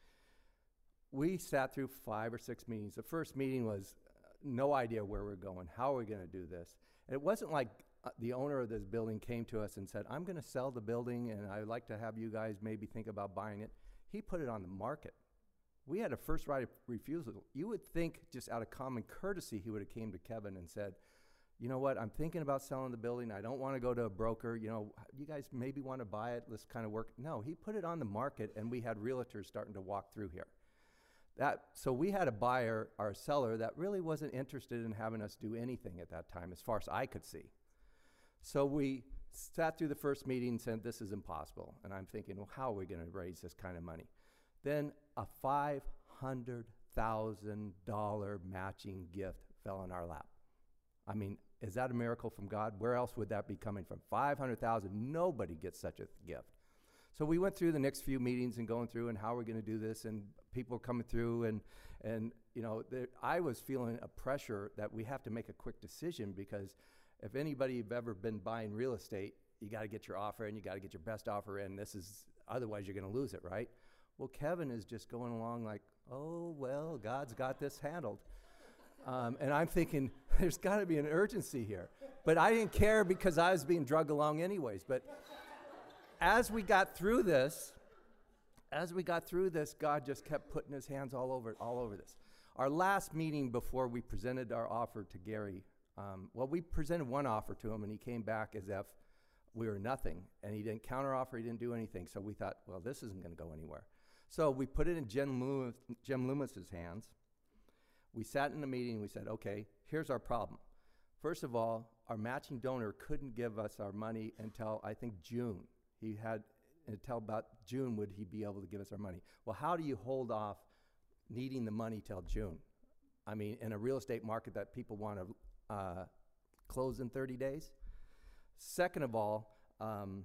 We sat through five or six meetings. The first meeting was uh, no idea where we're going. How are we going to do this? And it wasn't like uh, the owner of this building came to us and said, I'm going to sell the building and I'd like to have you guys maybe think about buying it. He put it on the market. We had a first right of refusal. You would think just out of common courtesy he would have came to Kevin and said, you know what, I'm thinking about selling the building. I don't want to go to a broker. You know, you guys maybe want to buy it. Let's kind of work. No, he put it on the market, and we had realtors starting to walk through here. That, so we had a buyer, our seller, that really wasn't interested in having us do anything at that time, as far as I could see. So we sat through the first meeting and said, this is impossible. And I'm thinking, well, how are we going to raise this kind of money? Then a five hundred thousand dollars matching gift fell in our lap. I mean, is that a miracle from God? Where else would that be coming from? five hundred thousand dollars, nobody gets such a gift. So we went through the next few meetings and going through and how we're going to do this, and people were coming through, and, and you know, there, I was feeling a pressure that we have to make a quick decision, because if anybody have ever been buying real estate, you got to get your offer in, you got to get your best offer in. This is, otherwise you're going to lose it, right? Well, Kevin is just going along like, oh, well, God's got this handled. Um, and I'm thinking, there's got to be an urgency here. But I didn't care because I was being drugged along anyways. But as we got through this, as we got through this, God just kept putting his hands all over it, all over this. Our last meeting before we presented our offer to Gary, um, well, we presented one offer to him, and he came back as if we were nothing. And he didn't counteroffer, he didn't do anything. So we thought, well, this isn't going to go anywhere. So we put it in Jim, Loomis, Jim Loomis's hands. We sat in a meeting and we said, okay, here's our problem. First of all, our matching donor couldn't give us our money until, I think, June. He had, until about June would he be able to give us our money. Well, how do you hold off needing the money till June? I mean, in a real estate market that people want to uh, close in thirty days? Second of all, um,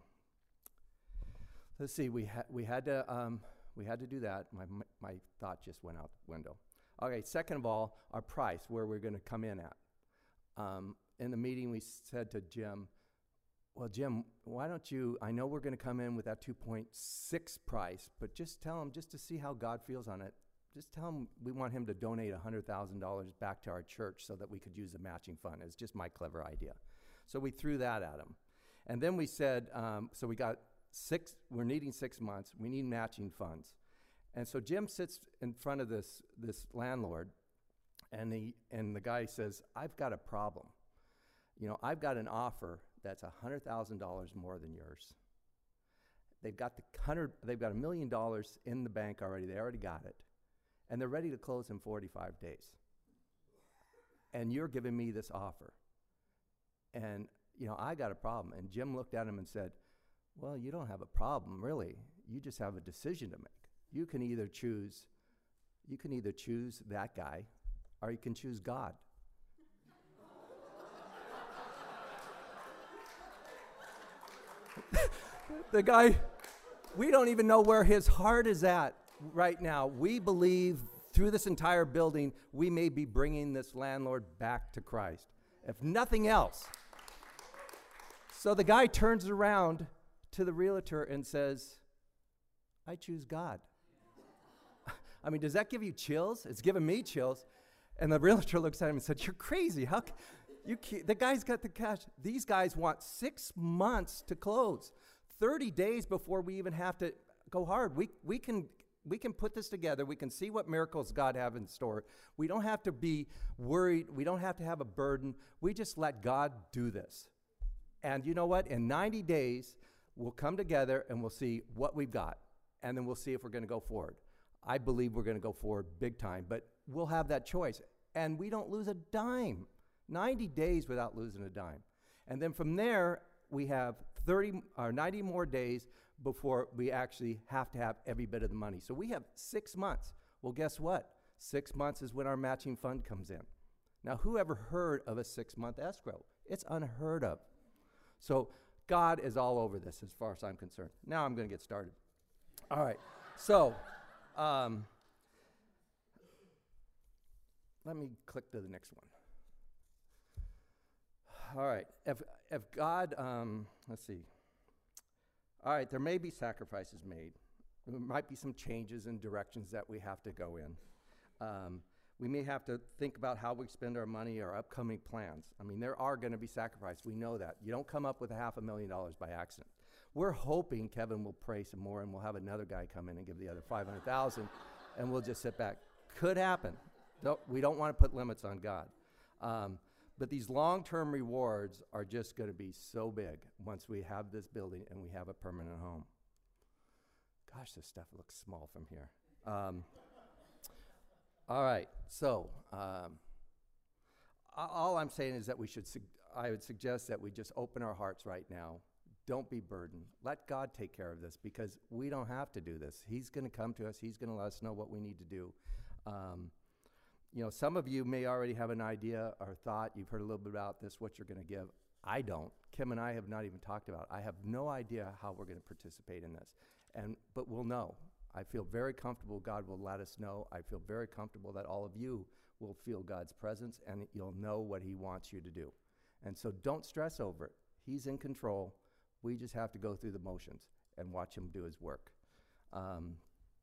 let's see, we, ha- we, had to, um, we had to do that. My, my, my thought just went out the window. Okay, second of all, our price, where we're going to come in at. Um, in the meeting, we said to Jim, well, Jim, why don't you, I know we're going to come in with that two point six price, but just tell him, just to see how God feels on it, just tell him we want him to donate one hundred thousand dollars back to our church so that we could use the matching fund. It's just my clever idea. So we threw that at him. And then we said, um, so we got six, we're needing six months, we need matching funds. And so Jim sits in front of this this landlord, and he and the guy says, I've got a problem. You know, I've got an offer that's one hundred thousand dollars more than yours. They've got the hundred, they've got a million dollars in the bank already. They already got it. And they're ready to close in forty-five days. And you're giving me this offer. And, you know, I got a problem. And Jim looked at him and said, well, you don't have a problem, really. You just have a decision to make. You can either choose, you can either choose that guy, or you can choose God. The guy, we don't even know where his heart is at right now. We believe through this entire building, we may be bringing this landlord back to Christ, if nothing else. So the guy turns around to the realtor and says, I choose God. I mean, does that give you chills? It's giving me chills. And the realtor looks at him and said, you're crazy. How c- you can't, the guy's got the cash. These guys want six months to close, thirty days before we even have to go hard. We, we, can, we can put this together. We can see what miracles God have in store. We don't have to be worried. We don't have to have a burden. We just let God do this. And you know what? In ninety days, We'll come together and we'll see what we've got, and then we'll see if we're going to go forward. I believe we're going to go forward big time, but we'll have that choice. And we don't lose a dime. ninety days without losing a dime. And then from there, we have thirty or ninety more days before we actually have to have every bit of the money. So we have six months. Well, guess what? Six months is when our matching fund comes in. Now, who ever heard of a six-month escrow? It's unheard of. So God is all over this as far as I'm concerned. Now I'm going to get started. All right. So um, let me click to the next one. All right. If, if God, um, let's see. All right, there may be sacrifices made. There might be some changes in directions that we have to go in. Um, we may have to think about how we spend our money, our upcoming plans. I mean, there are going to be sacrifices. We know that. You don't come up with a half a million dollars by accident. We're hoping Kevin will pray some more and we'll have another guy come in and give the other five hundred thousand dollars and we'll just sit back. Could happen. Don't, we don't want to put limits on God. Um, But these long-term rewards are just going to be so big once we have this building and we have a permanent home. Gosh, this stuff looks small from here. Um, all right, so um, all I'm saying is that we should, sug- I would suggest that we just open our hearts right now. Don't be burdened. Let God take care of this because we don't have to do this. He's going to come to us. He's going to let us know what we need to do. Um, You know, some of you may already have an idea or thought. You've heard a little bit about this, what you're going to give. I don't. Kim and I have not even talked about it. I have no idea how we're going to participate in this. And but we'll know. I feel very comfortable God will let us know. I feel very comfortable that all of you will feel God's presence and you'll know what he wants you to do. And so don't stress over it. He's in control. We just have to go through the motions and watch him do his work. Um,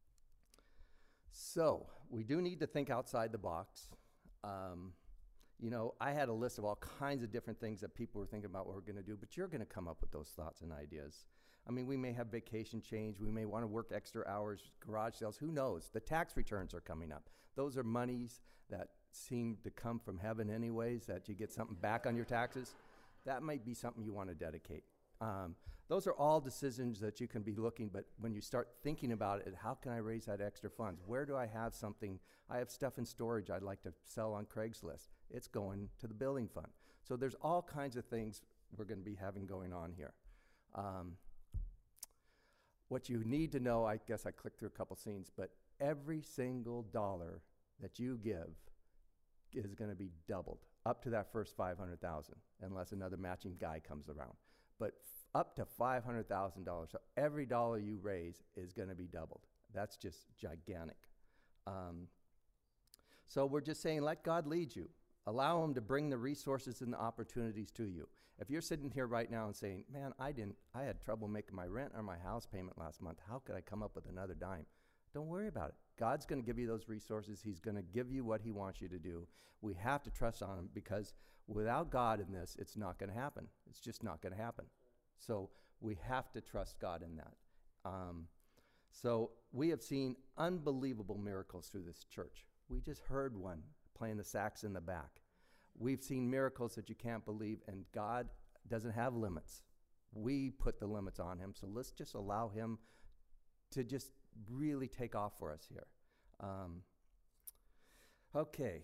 So, we do need to think outside the box. Um, you know, I had a list of all kinds of different things that people were thinking about what we're going to do, but you're going to come up with those thoughts and ideas. I mean, we may have vacation change. We may want to work extra hours, garage sales. Who knows? The tax returns are coming up. Those are monies that seem to come from heaven anyways, that you get something back on your taxes. That might be something you want to dedicate. Um, those are all decisions that you can be looking, but when you start thinking about it, how can I raise that extra funds? Where do I have something? I have stuff in storage I'd like to sell on Craigslist. It's going to the building fund. So there's all kinds of things we're going to be having going on here. Um, what you need to know, I guess I clicked through a couple scenes, but every single dollar that you give is going to be doubled up to that first five hundred thousand dollars unless another matching guy comes around. But f- up to five hundred thousand dollars. So every dollar you raise is going to be doubled. That's just gigantic. Um, so we're just saying, let God lead you. Allow him to bring the resources and the opportunities to you. If you're sitting here right now and saying, man, I didn't, I had trouble making my rent or my house payment last month. How could I come up with another dime? Don't worry about it. God's going to give you those resources. He's going to give you what he wants you to do. We have to trust on him because without God in this, it's not going to happen. It's just not going to happen. So we have to trust God in that. Um, so we have seen unbelievable miracles through this church. We just heard one playing the sax in the back. We've seen miracles that you can't believe, and God doesn't have limits. We put the limits on him, so let's just allow him to just really take off for us here. Um, okay.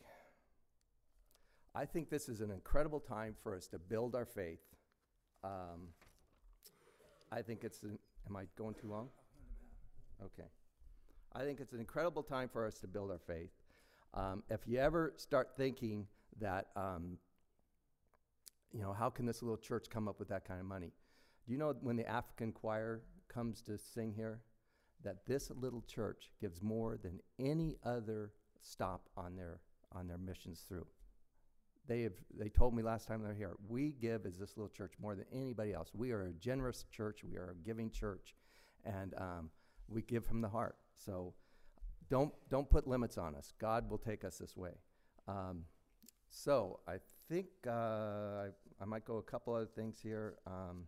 I think this is an incredible time for us to build our faith. Um, I think it's, an, am I going too long? Okay. I think it's an incredible time for us to build our faith. Um, if you ever start thinking that, um, you know, how can this little church come up with that kind of money? Do you know when the African choir comes to sing here, that this little church gives more than any other stop on their on their missions through? They have. They told me last time they were here, we give as this little church more than anybody else. We are a generous church. We are a giving church, and um, we give from the heart. So don't don't put limits on us. God will take us this way. Um, so I think uh, I, I might go a couple other things here. Um,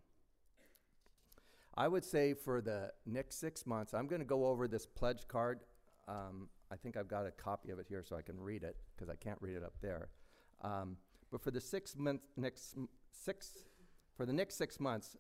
I would say for the next six months, I'm going to go over this pledge card. Um, I think I've got a copy of it here so I can read it because I can't read it up there. Um, but for the six months, next m- six, for the next six months,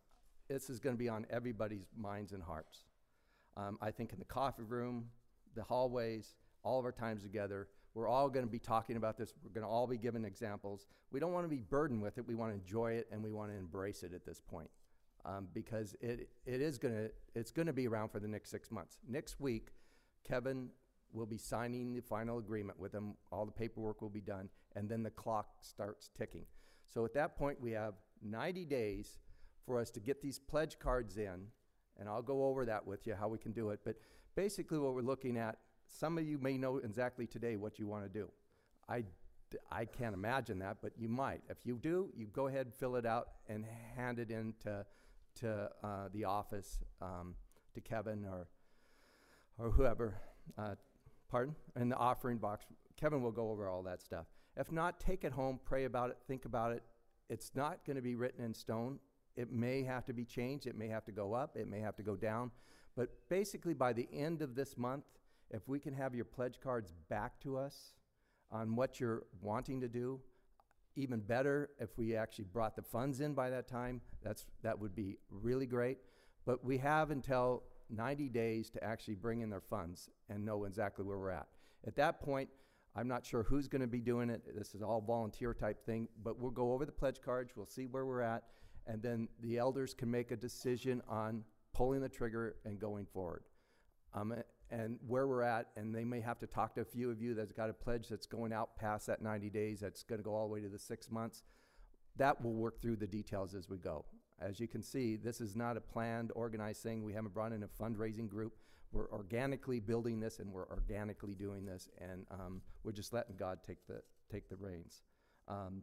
this is going to be on everybody's minds and hearts. Um, I think in the coffee room, the hallways, all of our times together, we're all going to be talking about this. We're going to all be given examples. We don't want to be burdened with it. We want to enjoy it, and we want to embrace it at this point, um, because it it is going to it's going to be around for the next six months. Next week, Kevin will be signing the final agreement with them. All the paperwork will be done, and then the clock starts ticking. So at that point, we have ninety days for us to get these pledge cards in, and I'll go over that with you, how we can do it. But basically what we're looking at, some of you may know exactly today what you want to do. I, d- I can't imagine that, but you might. If you do, you go ahead and fill it out and hand it in to, to uh, the office, um, to Kevin or, or whoever. Uh, pardon? In the offering box. Kevin will go over all that stuff. If not, take it home, pray about it, think about it. It's not going to be written in stone. It may have to be changed. It may have to go up. It may have to go down. But basically, by the end of this month, if we can have your pledge cards back to us on what you're wanting to do, even better if we actually brought the funds in by that time, that's that would be really great. But we have until ninety days to actually bring in their funds and know exactly where we're at. At that point, I'm not sure who's going to be doing it. This is all volunteer type thing, but we'll go over the pledge cards. We'll see where we're at. And then the elders can make a decision on pulling the trigger and going forward. Um, and where we're at, and they may have to talk to a few of you that's got a pledge that's going out past that ninety days, that's going to go all the way to the six months. That will work through the details as we go. As you can see, this is not a planned, organized thing. We haven't brought in a fundraising group. We're organically building this, and we're organically doing this, and um, we're just letting God take the, take the reins. Um,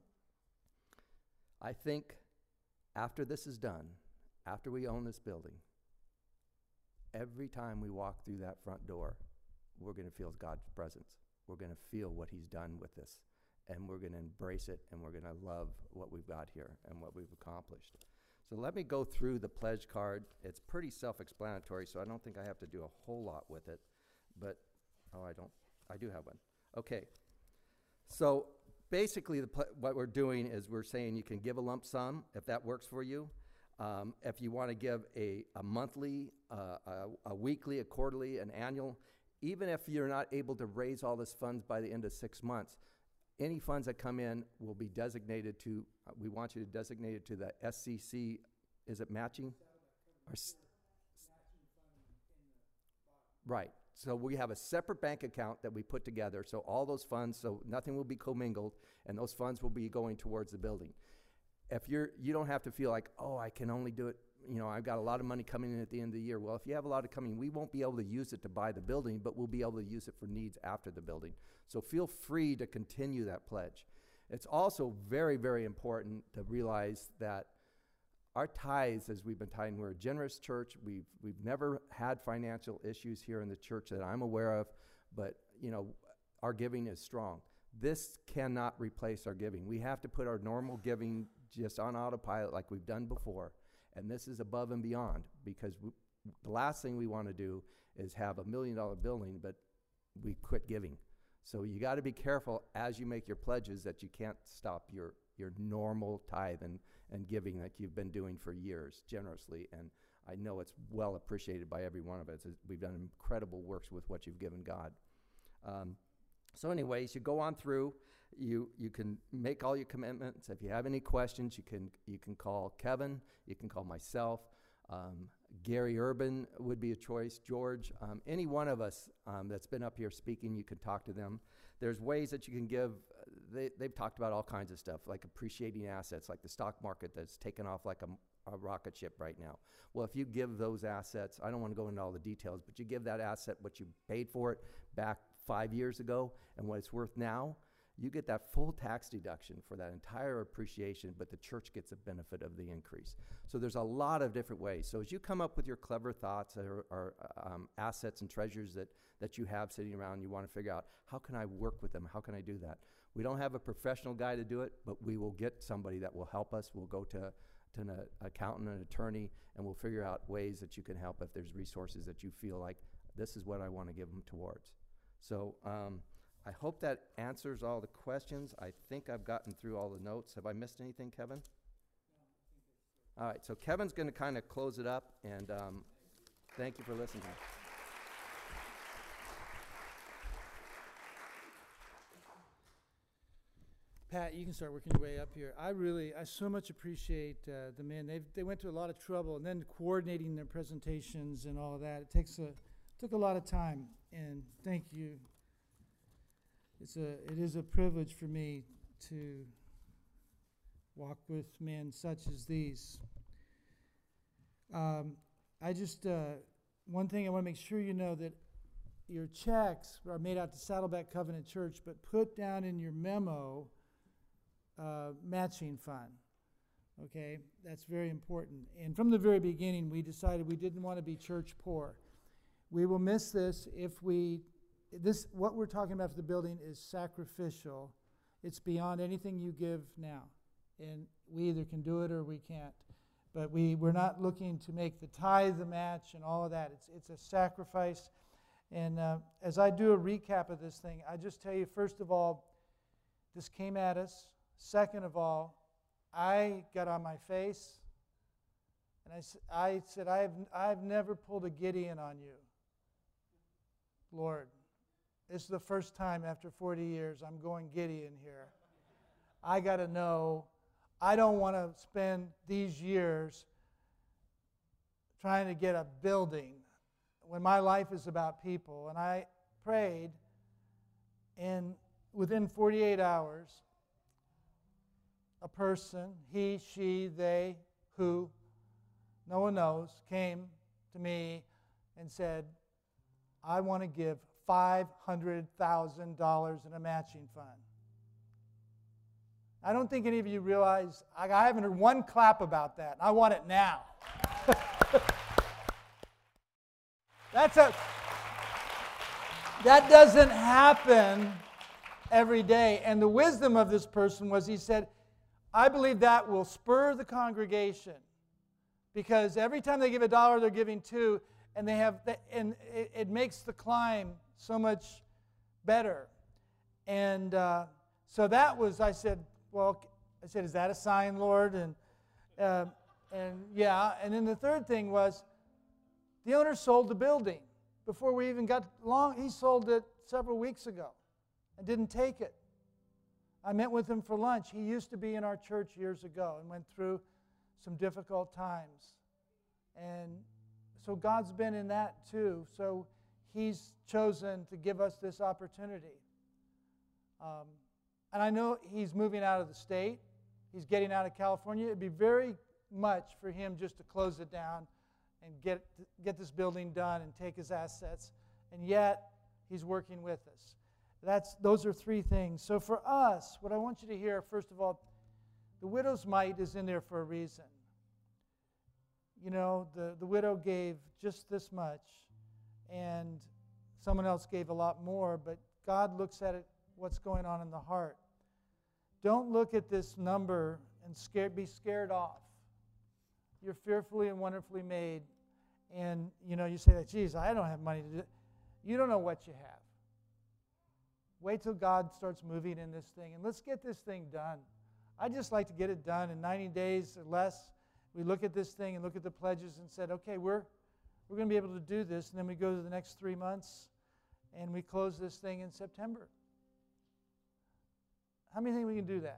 I think after this is done, after we own this building, every time we walk through that front door, we're going to feel God's presence. We're going to feel what he's done with this, and we're going to embrace it, and we're going to love what we've got here and what we've accomplished. So let me go through the pledge card. It's pretty self-explanatory, so I don't think I have to do a whole lot with it. But, oh, I don't. I do have one. Okay. So basically, the pl- what we're doing is we're saying you can give a lump sum if that works for you. Um, if you want to give a, a monthly, uh, a, a weekly, a quarterly, an annual, even if you're not able to raise all this funds by the end of six months, any funds that come in will be designated to, uh, we want you to designate it to the S C C, is it matching? Or s- right. So we have a separate bank account that we put together, so all those funds, so nothing will be commingled, and those funds will be going towards the building. If you're, you don't have to feel like, oh, I can only do it, you know, I've got a lot of money coming in at the end of the year. Well, if you have a lot of coming, we won't be able to use it to buy the building, but we'll be able to use it for needs after the building. So feel free to continue that pledge. It's also very, very important to realize that our tithes, as we've been tithing, we're a generous church. We've, we've never had financial issues here in the church that I'm aware of, but, you know, our giving is strong. This cannot replace our giving. We have to put our normal giving just on autopilot like we've done before, and this is above and beyond, because we, the last thing we want to do is have a million dollar building, but we quit giving. So you got to be careful as you make your pledges that you can't stop your, your normal tithe and, and giving like you've been doing for years generously, and I know it's well appreciated by every one of us. We've done incredible works with what you've given God. Um, So anyways, you go on through, you you can make all your commitments. If you have any questions, you can you can call Kevin, you can call myself, um, Gary Urban would be a choice, George, um, any one of us um, that's been up here speaking, you can talk to them. There's ways that you can give, uh, they, they've talked about all kinds of stuff, like appreciating assets, like the stock market that's taken off like a, a rocket ship right now. Well, if you give those assets, I don't want to go into all the details, but you give that asset what you paid for it back five years ago and what it's worth now, you get that full tax deduction for that entire appreciation, but the church gets a benefit of the increase. So there's a lot of different ways. So as you come up with your clever thoughts or, or um, assets and treasures that, that you have sitting around, you want to figure out, how can I work with them? How can I do that? We don't have a professional guy to do it, but we will get somebody that will help us. We'll go to, to an uh, accountant, an attorney, and we'll figure out ways that you can help if there's resources that you feel like, this is what I want to give them towards. So um, I hope that answers all the questions. I think I've gotten through all the notes. Have I missed anything, Kevin? All right, so Kevin's going to kind of close it up, and um, thank you for listening to me. Pat, you can start working your way up here. I really, I so much appreciate uh, the men. They they went to a lot of trouble, and then coordinating their presentations and all of that. It takes a took a lot of time, and thank you. It's a it is a privilege for me to walk with men such as these. Um, I just uh, one thing I want to make sure you know that your checks are made out to Saddleback Covenant Church, but put down in your memo. Uh, matching fund. Okay, that's very important. And from the very beginning, we decided we didn't want to be church poor. We will miss this if we, this, what we're talking about for the building is sacrificial. It's beyond anything you give now. And we either can do it or we can't. But we, we're not looking to make the tithe the match and all of that. It's, it's a sacrifice. And uh, as I do a recap of this thing, I just tell you, first of all, this came at us. Second of all, I got on my face and I, I said, I have, I've never pulled a Gideon on you. Lord, this is the first time after forty years I'm going Gideon here. I got to know, I don't want to spend these years trying to get a building when my life is about people. And I prayed, and within forty-eight hours, a person, he, she, they, who, no one knows, came to me and said, I want to give five hundred thousand dollars in a matching fund. I don't think any of you realize, I, I haven't heard one clap about that. I want it now. That's a, that doesn't happen every day. And the wisdom of this person was, he said, I believe that will spur the congregation, because every time they give a dollar, they're giving two, and they have, and it, it makes the climb so much better. And uh, so that was, I said, well, I said, is that a sign, Lord? And uh, and yeah, and then the third thing was, the owner sold the building before we even got long. He sold it several weeks ago and didn't take it. I met with him for lunch. He used to be in our church years ago and went through some difficult times. And so God's been in that too. So he's chosen to give us this opportunity. Um, and I know he's moving out of the state. He's getting out of California. It'd be very much for him just to close it down and get, get this building done and take his assets. And yet, he's working with us. That's, those are three things. So for us, what I want you to hear, first of all, the widow's mite is in there for a reason. You know, the, the widow gave just this much, and someone else gave a lot more, but God looks at it, what's going on in the heart. Don't look at this number and scare, be scared off. You're fearfully and wonderfully made, and, you know, you say, geez, I don't have money to do it. You don't know what you have. Wait till God starts moving in this thing, and let's get this thing done. I'd just like to get it done in ninety days or less. We look at this thing and look at the pledges and said, okay, we're, we're going to be able to do this, and then we go to the next three months, and we close this thing in September. How many think we can do that?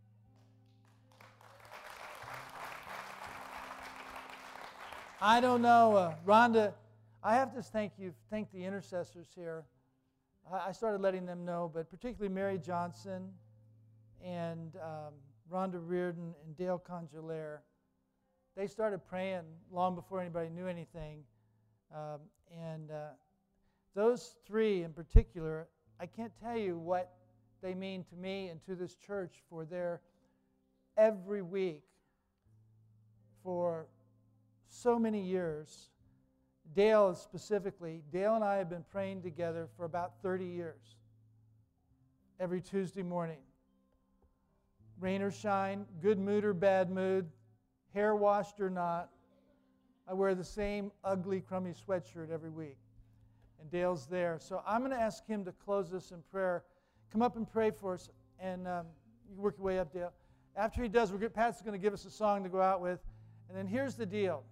I don't know. Uh, Rhonda, I have to thank you, thank the intercessors here. I started letting them know, but particularly Mary Johnson and um, Rhonda Reardon and Dale Congelaire, they started praying long before anybody knew anything. Um, and uh, those three in particular, I can't tell you what they mean to me and to this church for their every week for so many years. Dale specifically, Dale and I have been praying together for about thirty years. Every Tuesday morning. Rain or shine, good mood or bad mood, hair washed or not, I wear the same ugly, crummy sweatshirt every week. And Dale's there. So I'm going to ask him to close this in prayer. Come up and pray for us. And um, you work your way up, Dale. After he does, we're get, Pat's going to give us a song to go out with. And then here's the deal.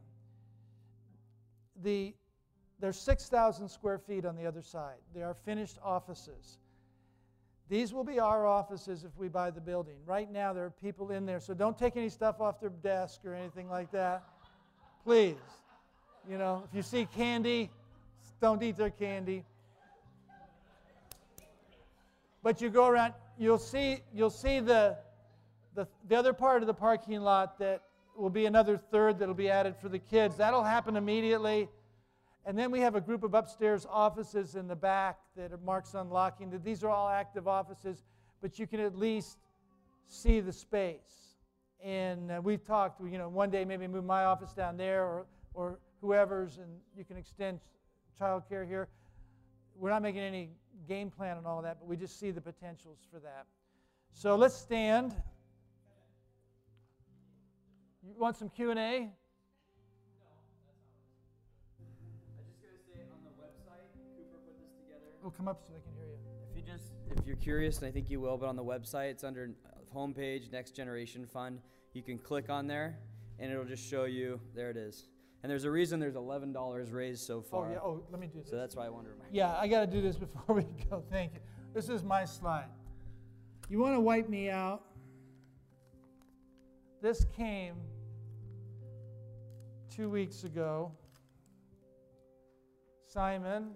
The, there's six thousand square feet on the other side. They are finished offices. These will be our offices if we buy the building. Right now, there are people in there, so don't take any stuff off their desk or anything like that. Please. You know, if you see candy, don't eat their candy. But you go around, you'll see, you'll see the, the, the other part of the parking lot that will be another third that will be added for the kids. That'll happen immediately. And then we have a group of upstairs offices in the back that Mark's unlocking. These are all active offices, but you can at least see the space. And uh, we've talked, you know, one day maybe move my office down there or, or whoever's, and you can extend childcare here. We're not making any game plan and all of that, but we just see the potentials for that. So let's stand. You want some Q and A? Oh, come up so they can hear you. If you just, if you're curious, and I think you will, but on the website, it's under homepage, Next Generation Fund. You can click on there, and it'll just show you. There it is. And there's a reason there's eleven dollars raised so far. Oh, yeah. Oh, let me do this. So that's why I wanted to remind Yeah, I got to do this before we go. Thank you. This is my slide. You want to wipe me out? This came two weeks ago. Simon,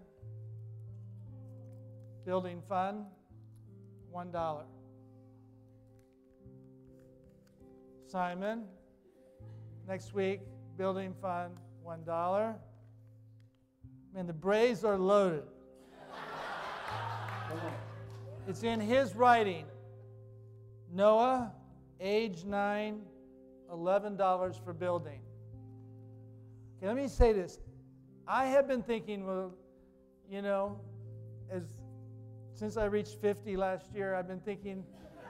building fund, one dollar. Simon, next week, building fund, one dollar. Man, the Braves are loaded. It's in his writing. Noah, age nine, eleven dollars for building. Okay, let me say this. I have been thinking, well, you know, as since I reached fifty last year, I've been thinking,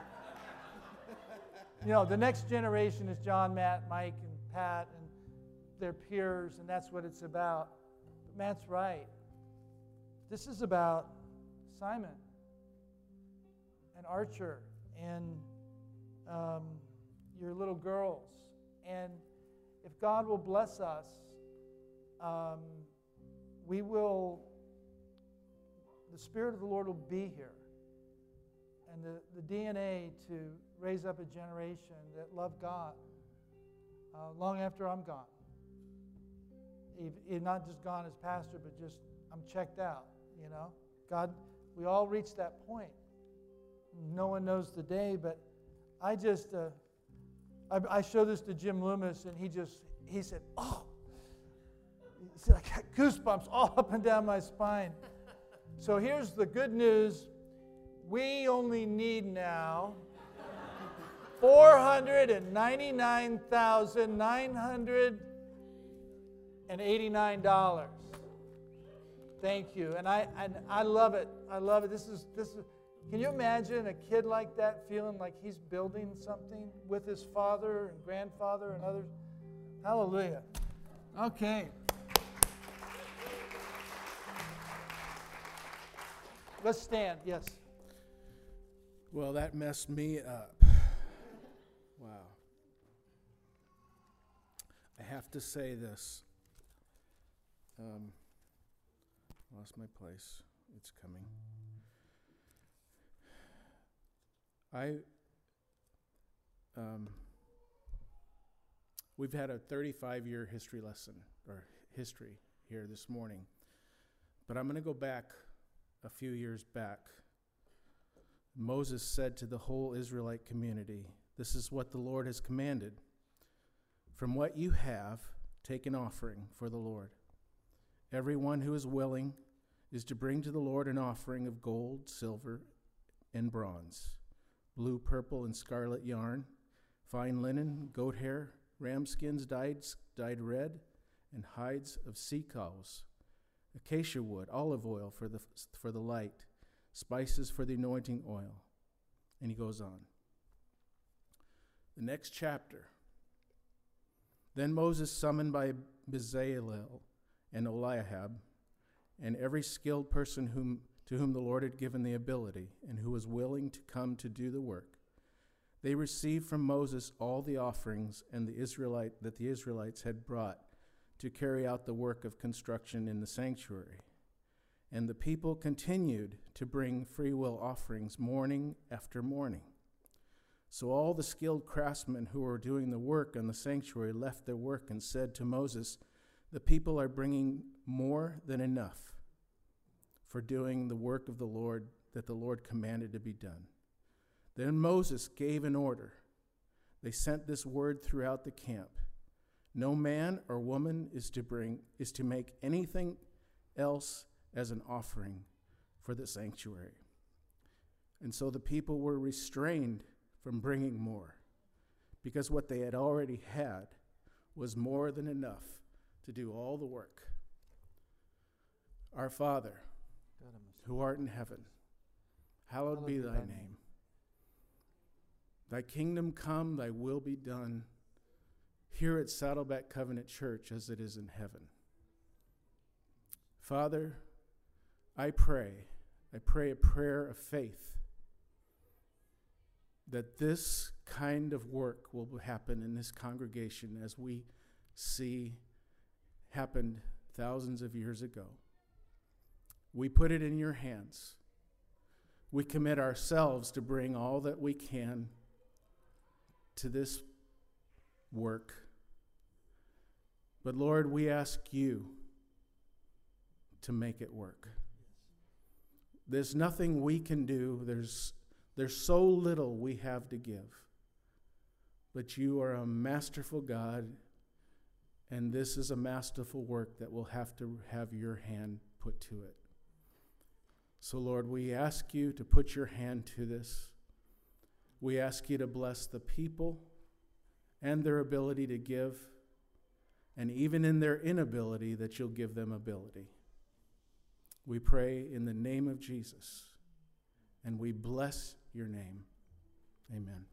you know, the next generation is John, Matt, Mike, and Pat, and their peers, and that's what it's about. But Matt's right. This is about Simon and Archer and um, your little girls. And if God will bless us, um, we will, the Spirit of the Lord will be here. And the, the D N A to raise up a generation that love God uh, long after I'm gone. If, if not just gone as pastor, but just I'm checked out, you know. God, we all reach that point. No one knows the day, but I just, uh, I, I showed this to Jim Loomis, and he just, he said, oh, he said, I got goosebumps all up and down my spine. So here's the good news. We only need now four hundred ninety-nine thousand nine hundred eighty-nine dollars. Thank you. And I and I love it. I love it. This is this is can you imagine a kid like that feeling like he's building something with his father and grandfather and others? Hallelujah. Okay. Let's stand. Yes. Well, that messed me up. Wow. I have to say this. Um, lost my place. It's coming. I, um, we've had a thirty-five year history lesson, or history here this morning. But I'm going to go back a few years back. Moses said to the whole Israelite community, "This is what the Lord has commanded. From what you have, take an offering for the Lord. Everyone who is willing is to bring to the Lord an offering of gold, silver, and bronze, blue, purple, and scarlet yarn, fine linen, goat hair, ram skins dyed, dyed red, and hides of sea cows, acacia wood, olive oil for the, for the light, spices for the anointing oil." And he goes on. The next chapter. Then Moses, summoned by Bezalel and Oliahab, and every skilled person whom, to whom the Lord had given the ability, and who was willing to come to do the work. They received from Moses all the offerings and the Israelite that the Israelites had brought to carry out the work of construction in the sanctuary. And the people continued to bring freewill offerings morning after morning. So all the skilled craftsmen who were doing the work on the sanctuary left their work and said to Moses, "The people are bringing more than enough for doing the work of the Lord that the Lord commanded to be done." Then Moses gave an order. They sent this word throughout the camp: "No man or woman is to bring is to make anything else as an offering for the sanctuary." And so the people were restrained from bringing more, because what they had already had was more than enough to do all the work. Our Father, who art in heaven, hallowed be thy name. Thy kingdom come, thy will be done, here at Saddleback Covenant Church as it is in heaven. Father, I pray, I pray a prayer of faith that this kind of work will happen in this congregation as we see happened thousands of years ago. We put it in your hands. We commit ourselves to bring all that we can to this work. But Lord, we ask you to make it work. There's nothing we can do. There's, there's so little we have to give. But you are a masterful God, and this is a masterful work that will have to have your hand put to it. So, Lord, we ask you to put your hand to this. We ask you to bless the people and their ability to give, and even in their inability, that you'll give them ability. We pray in the name of Jesus, and we bless your name. Amen.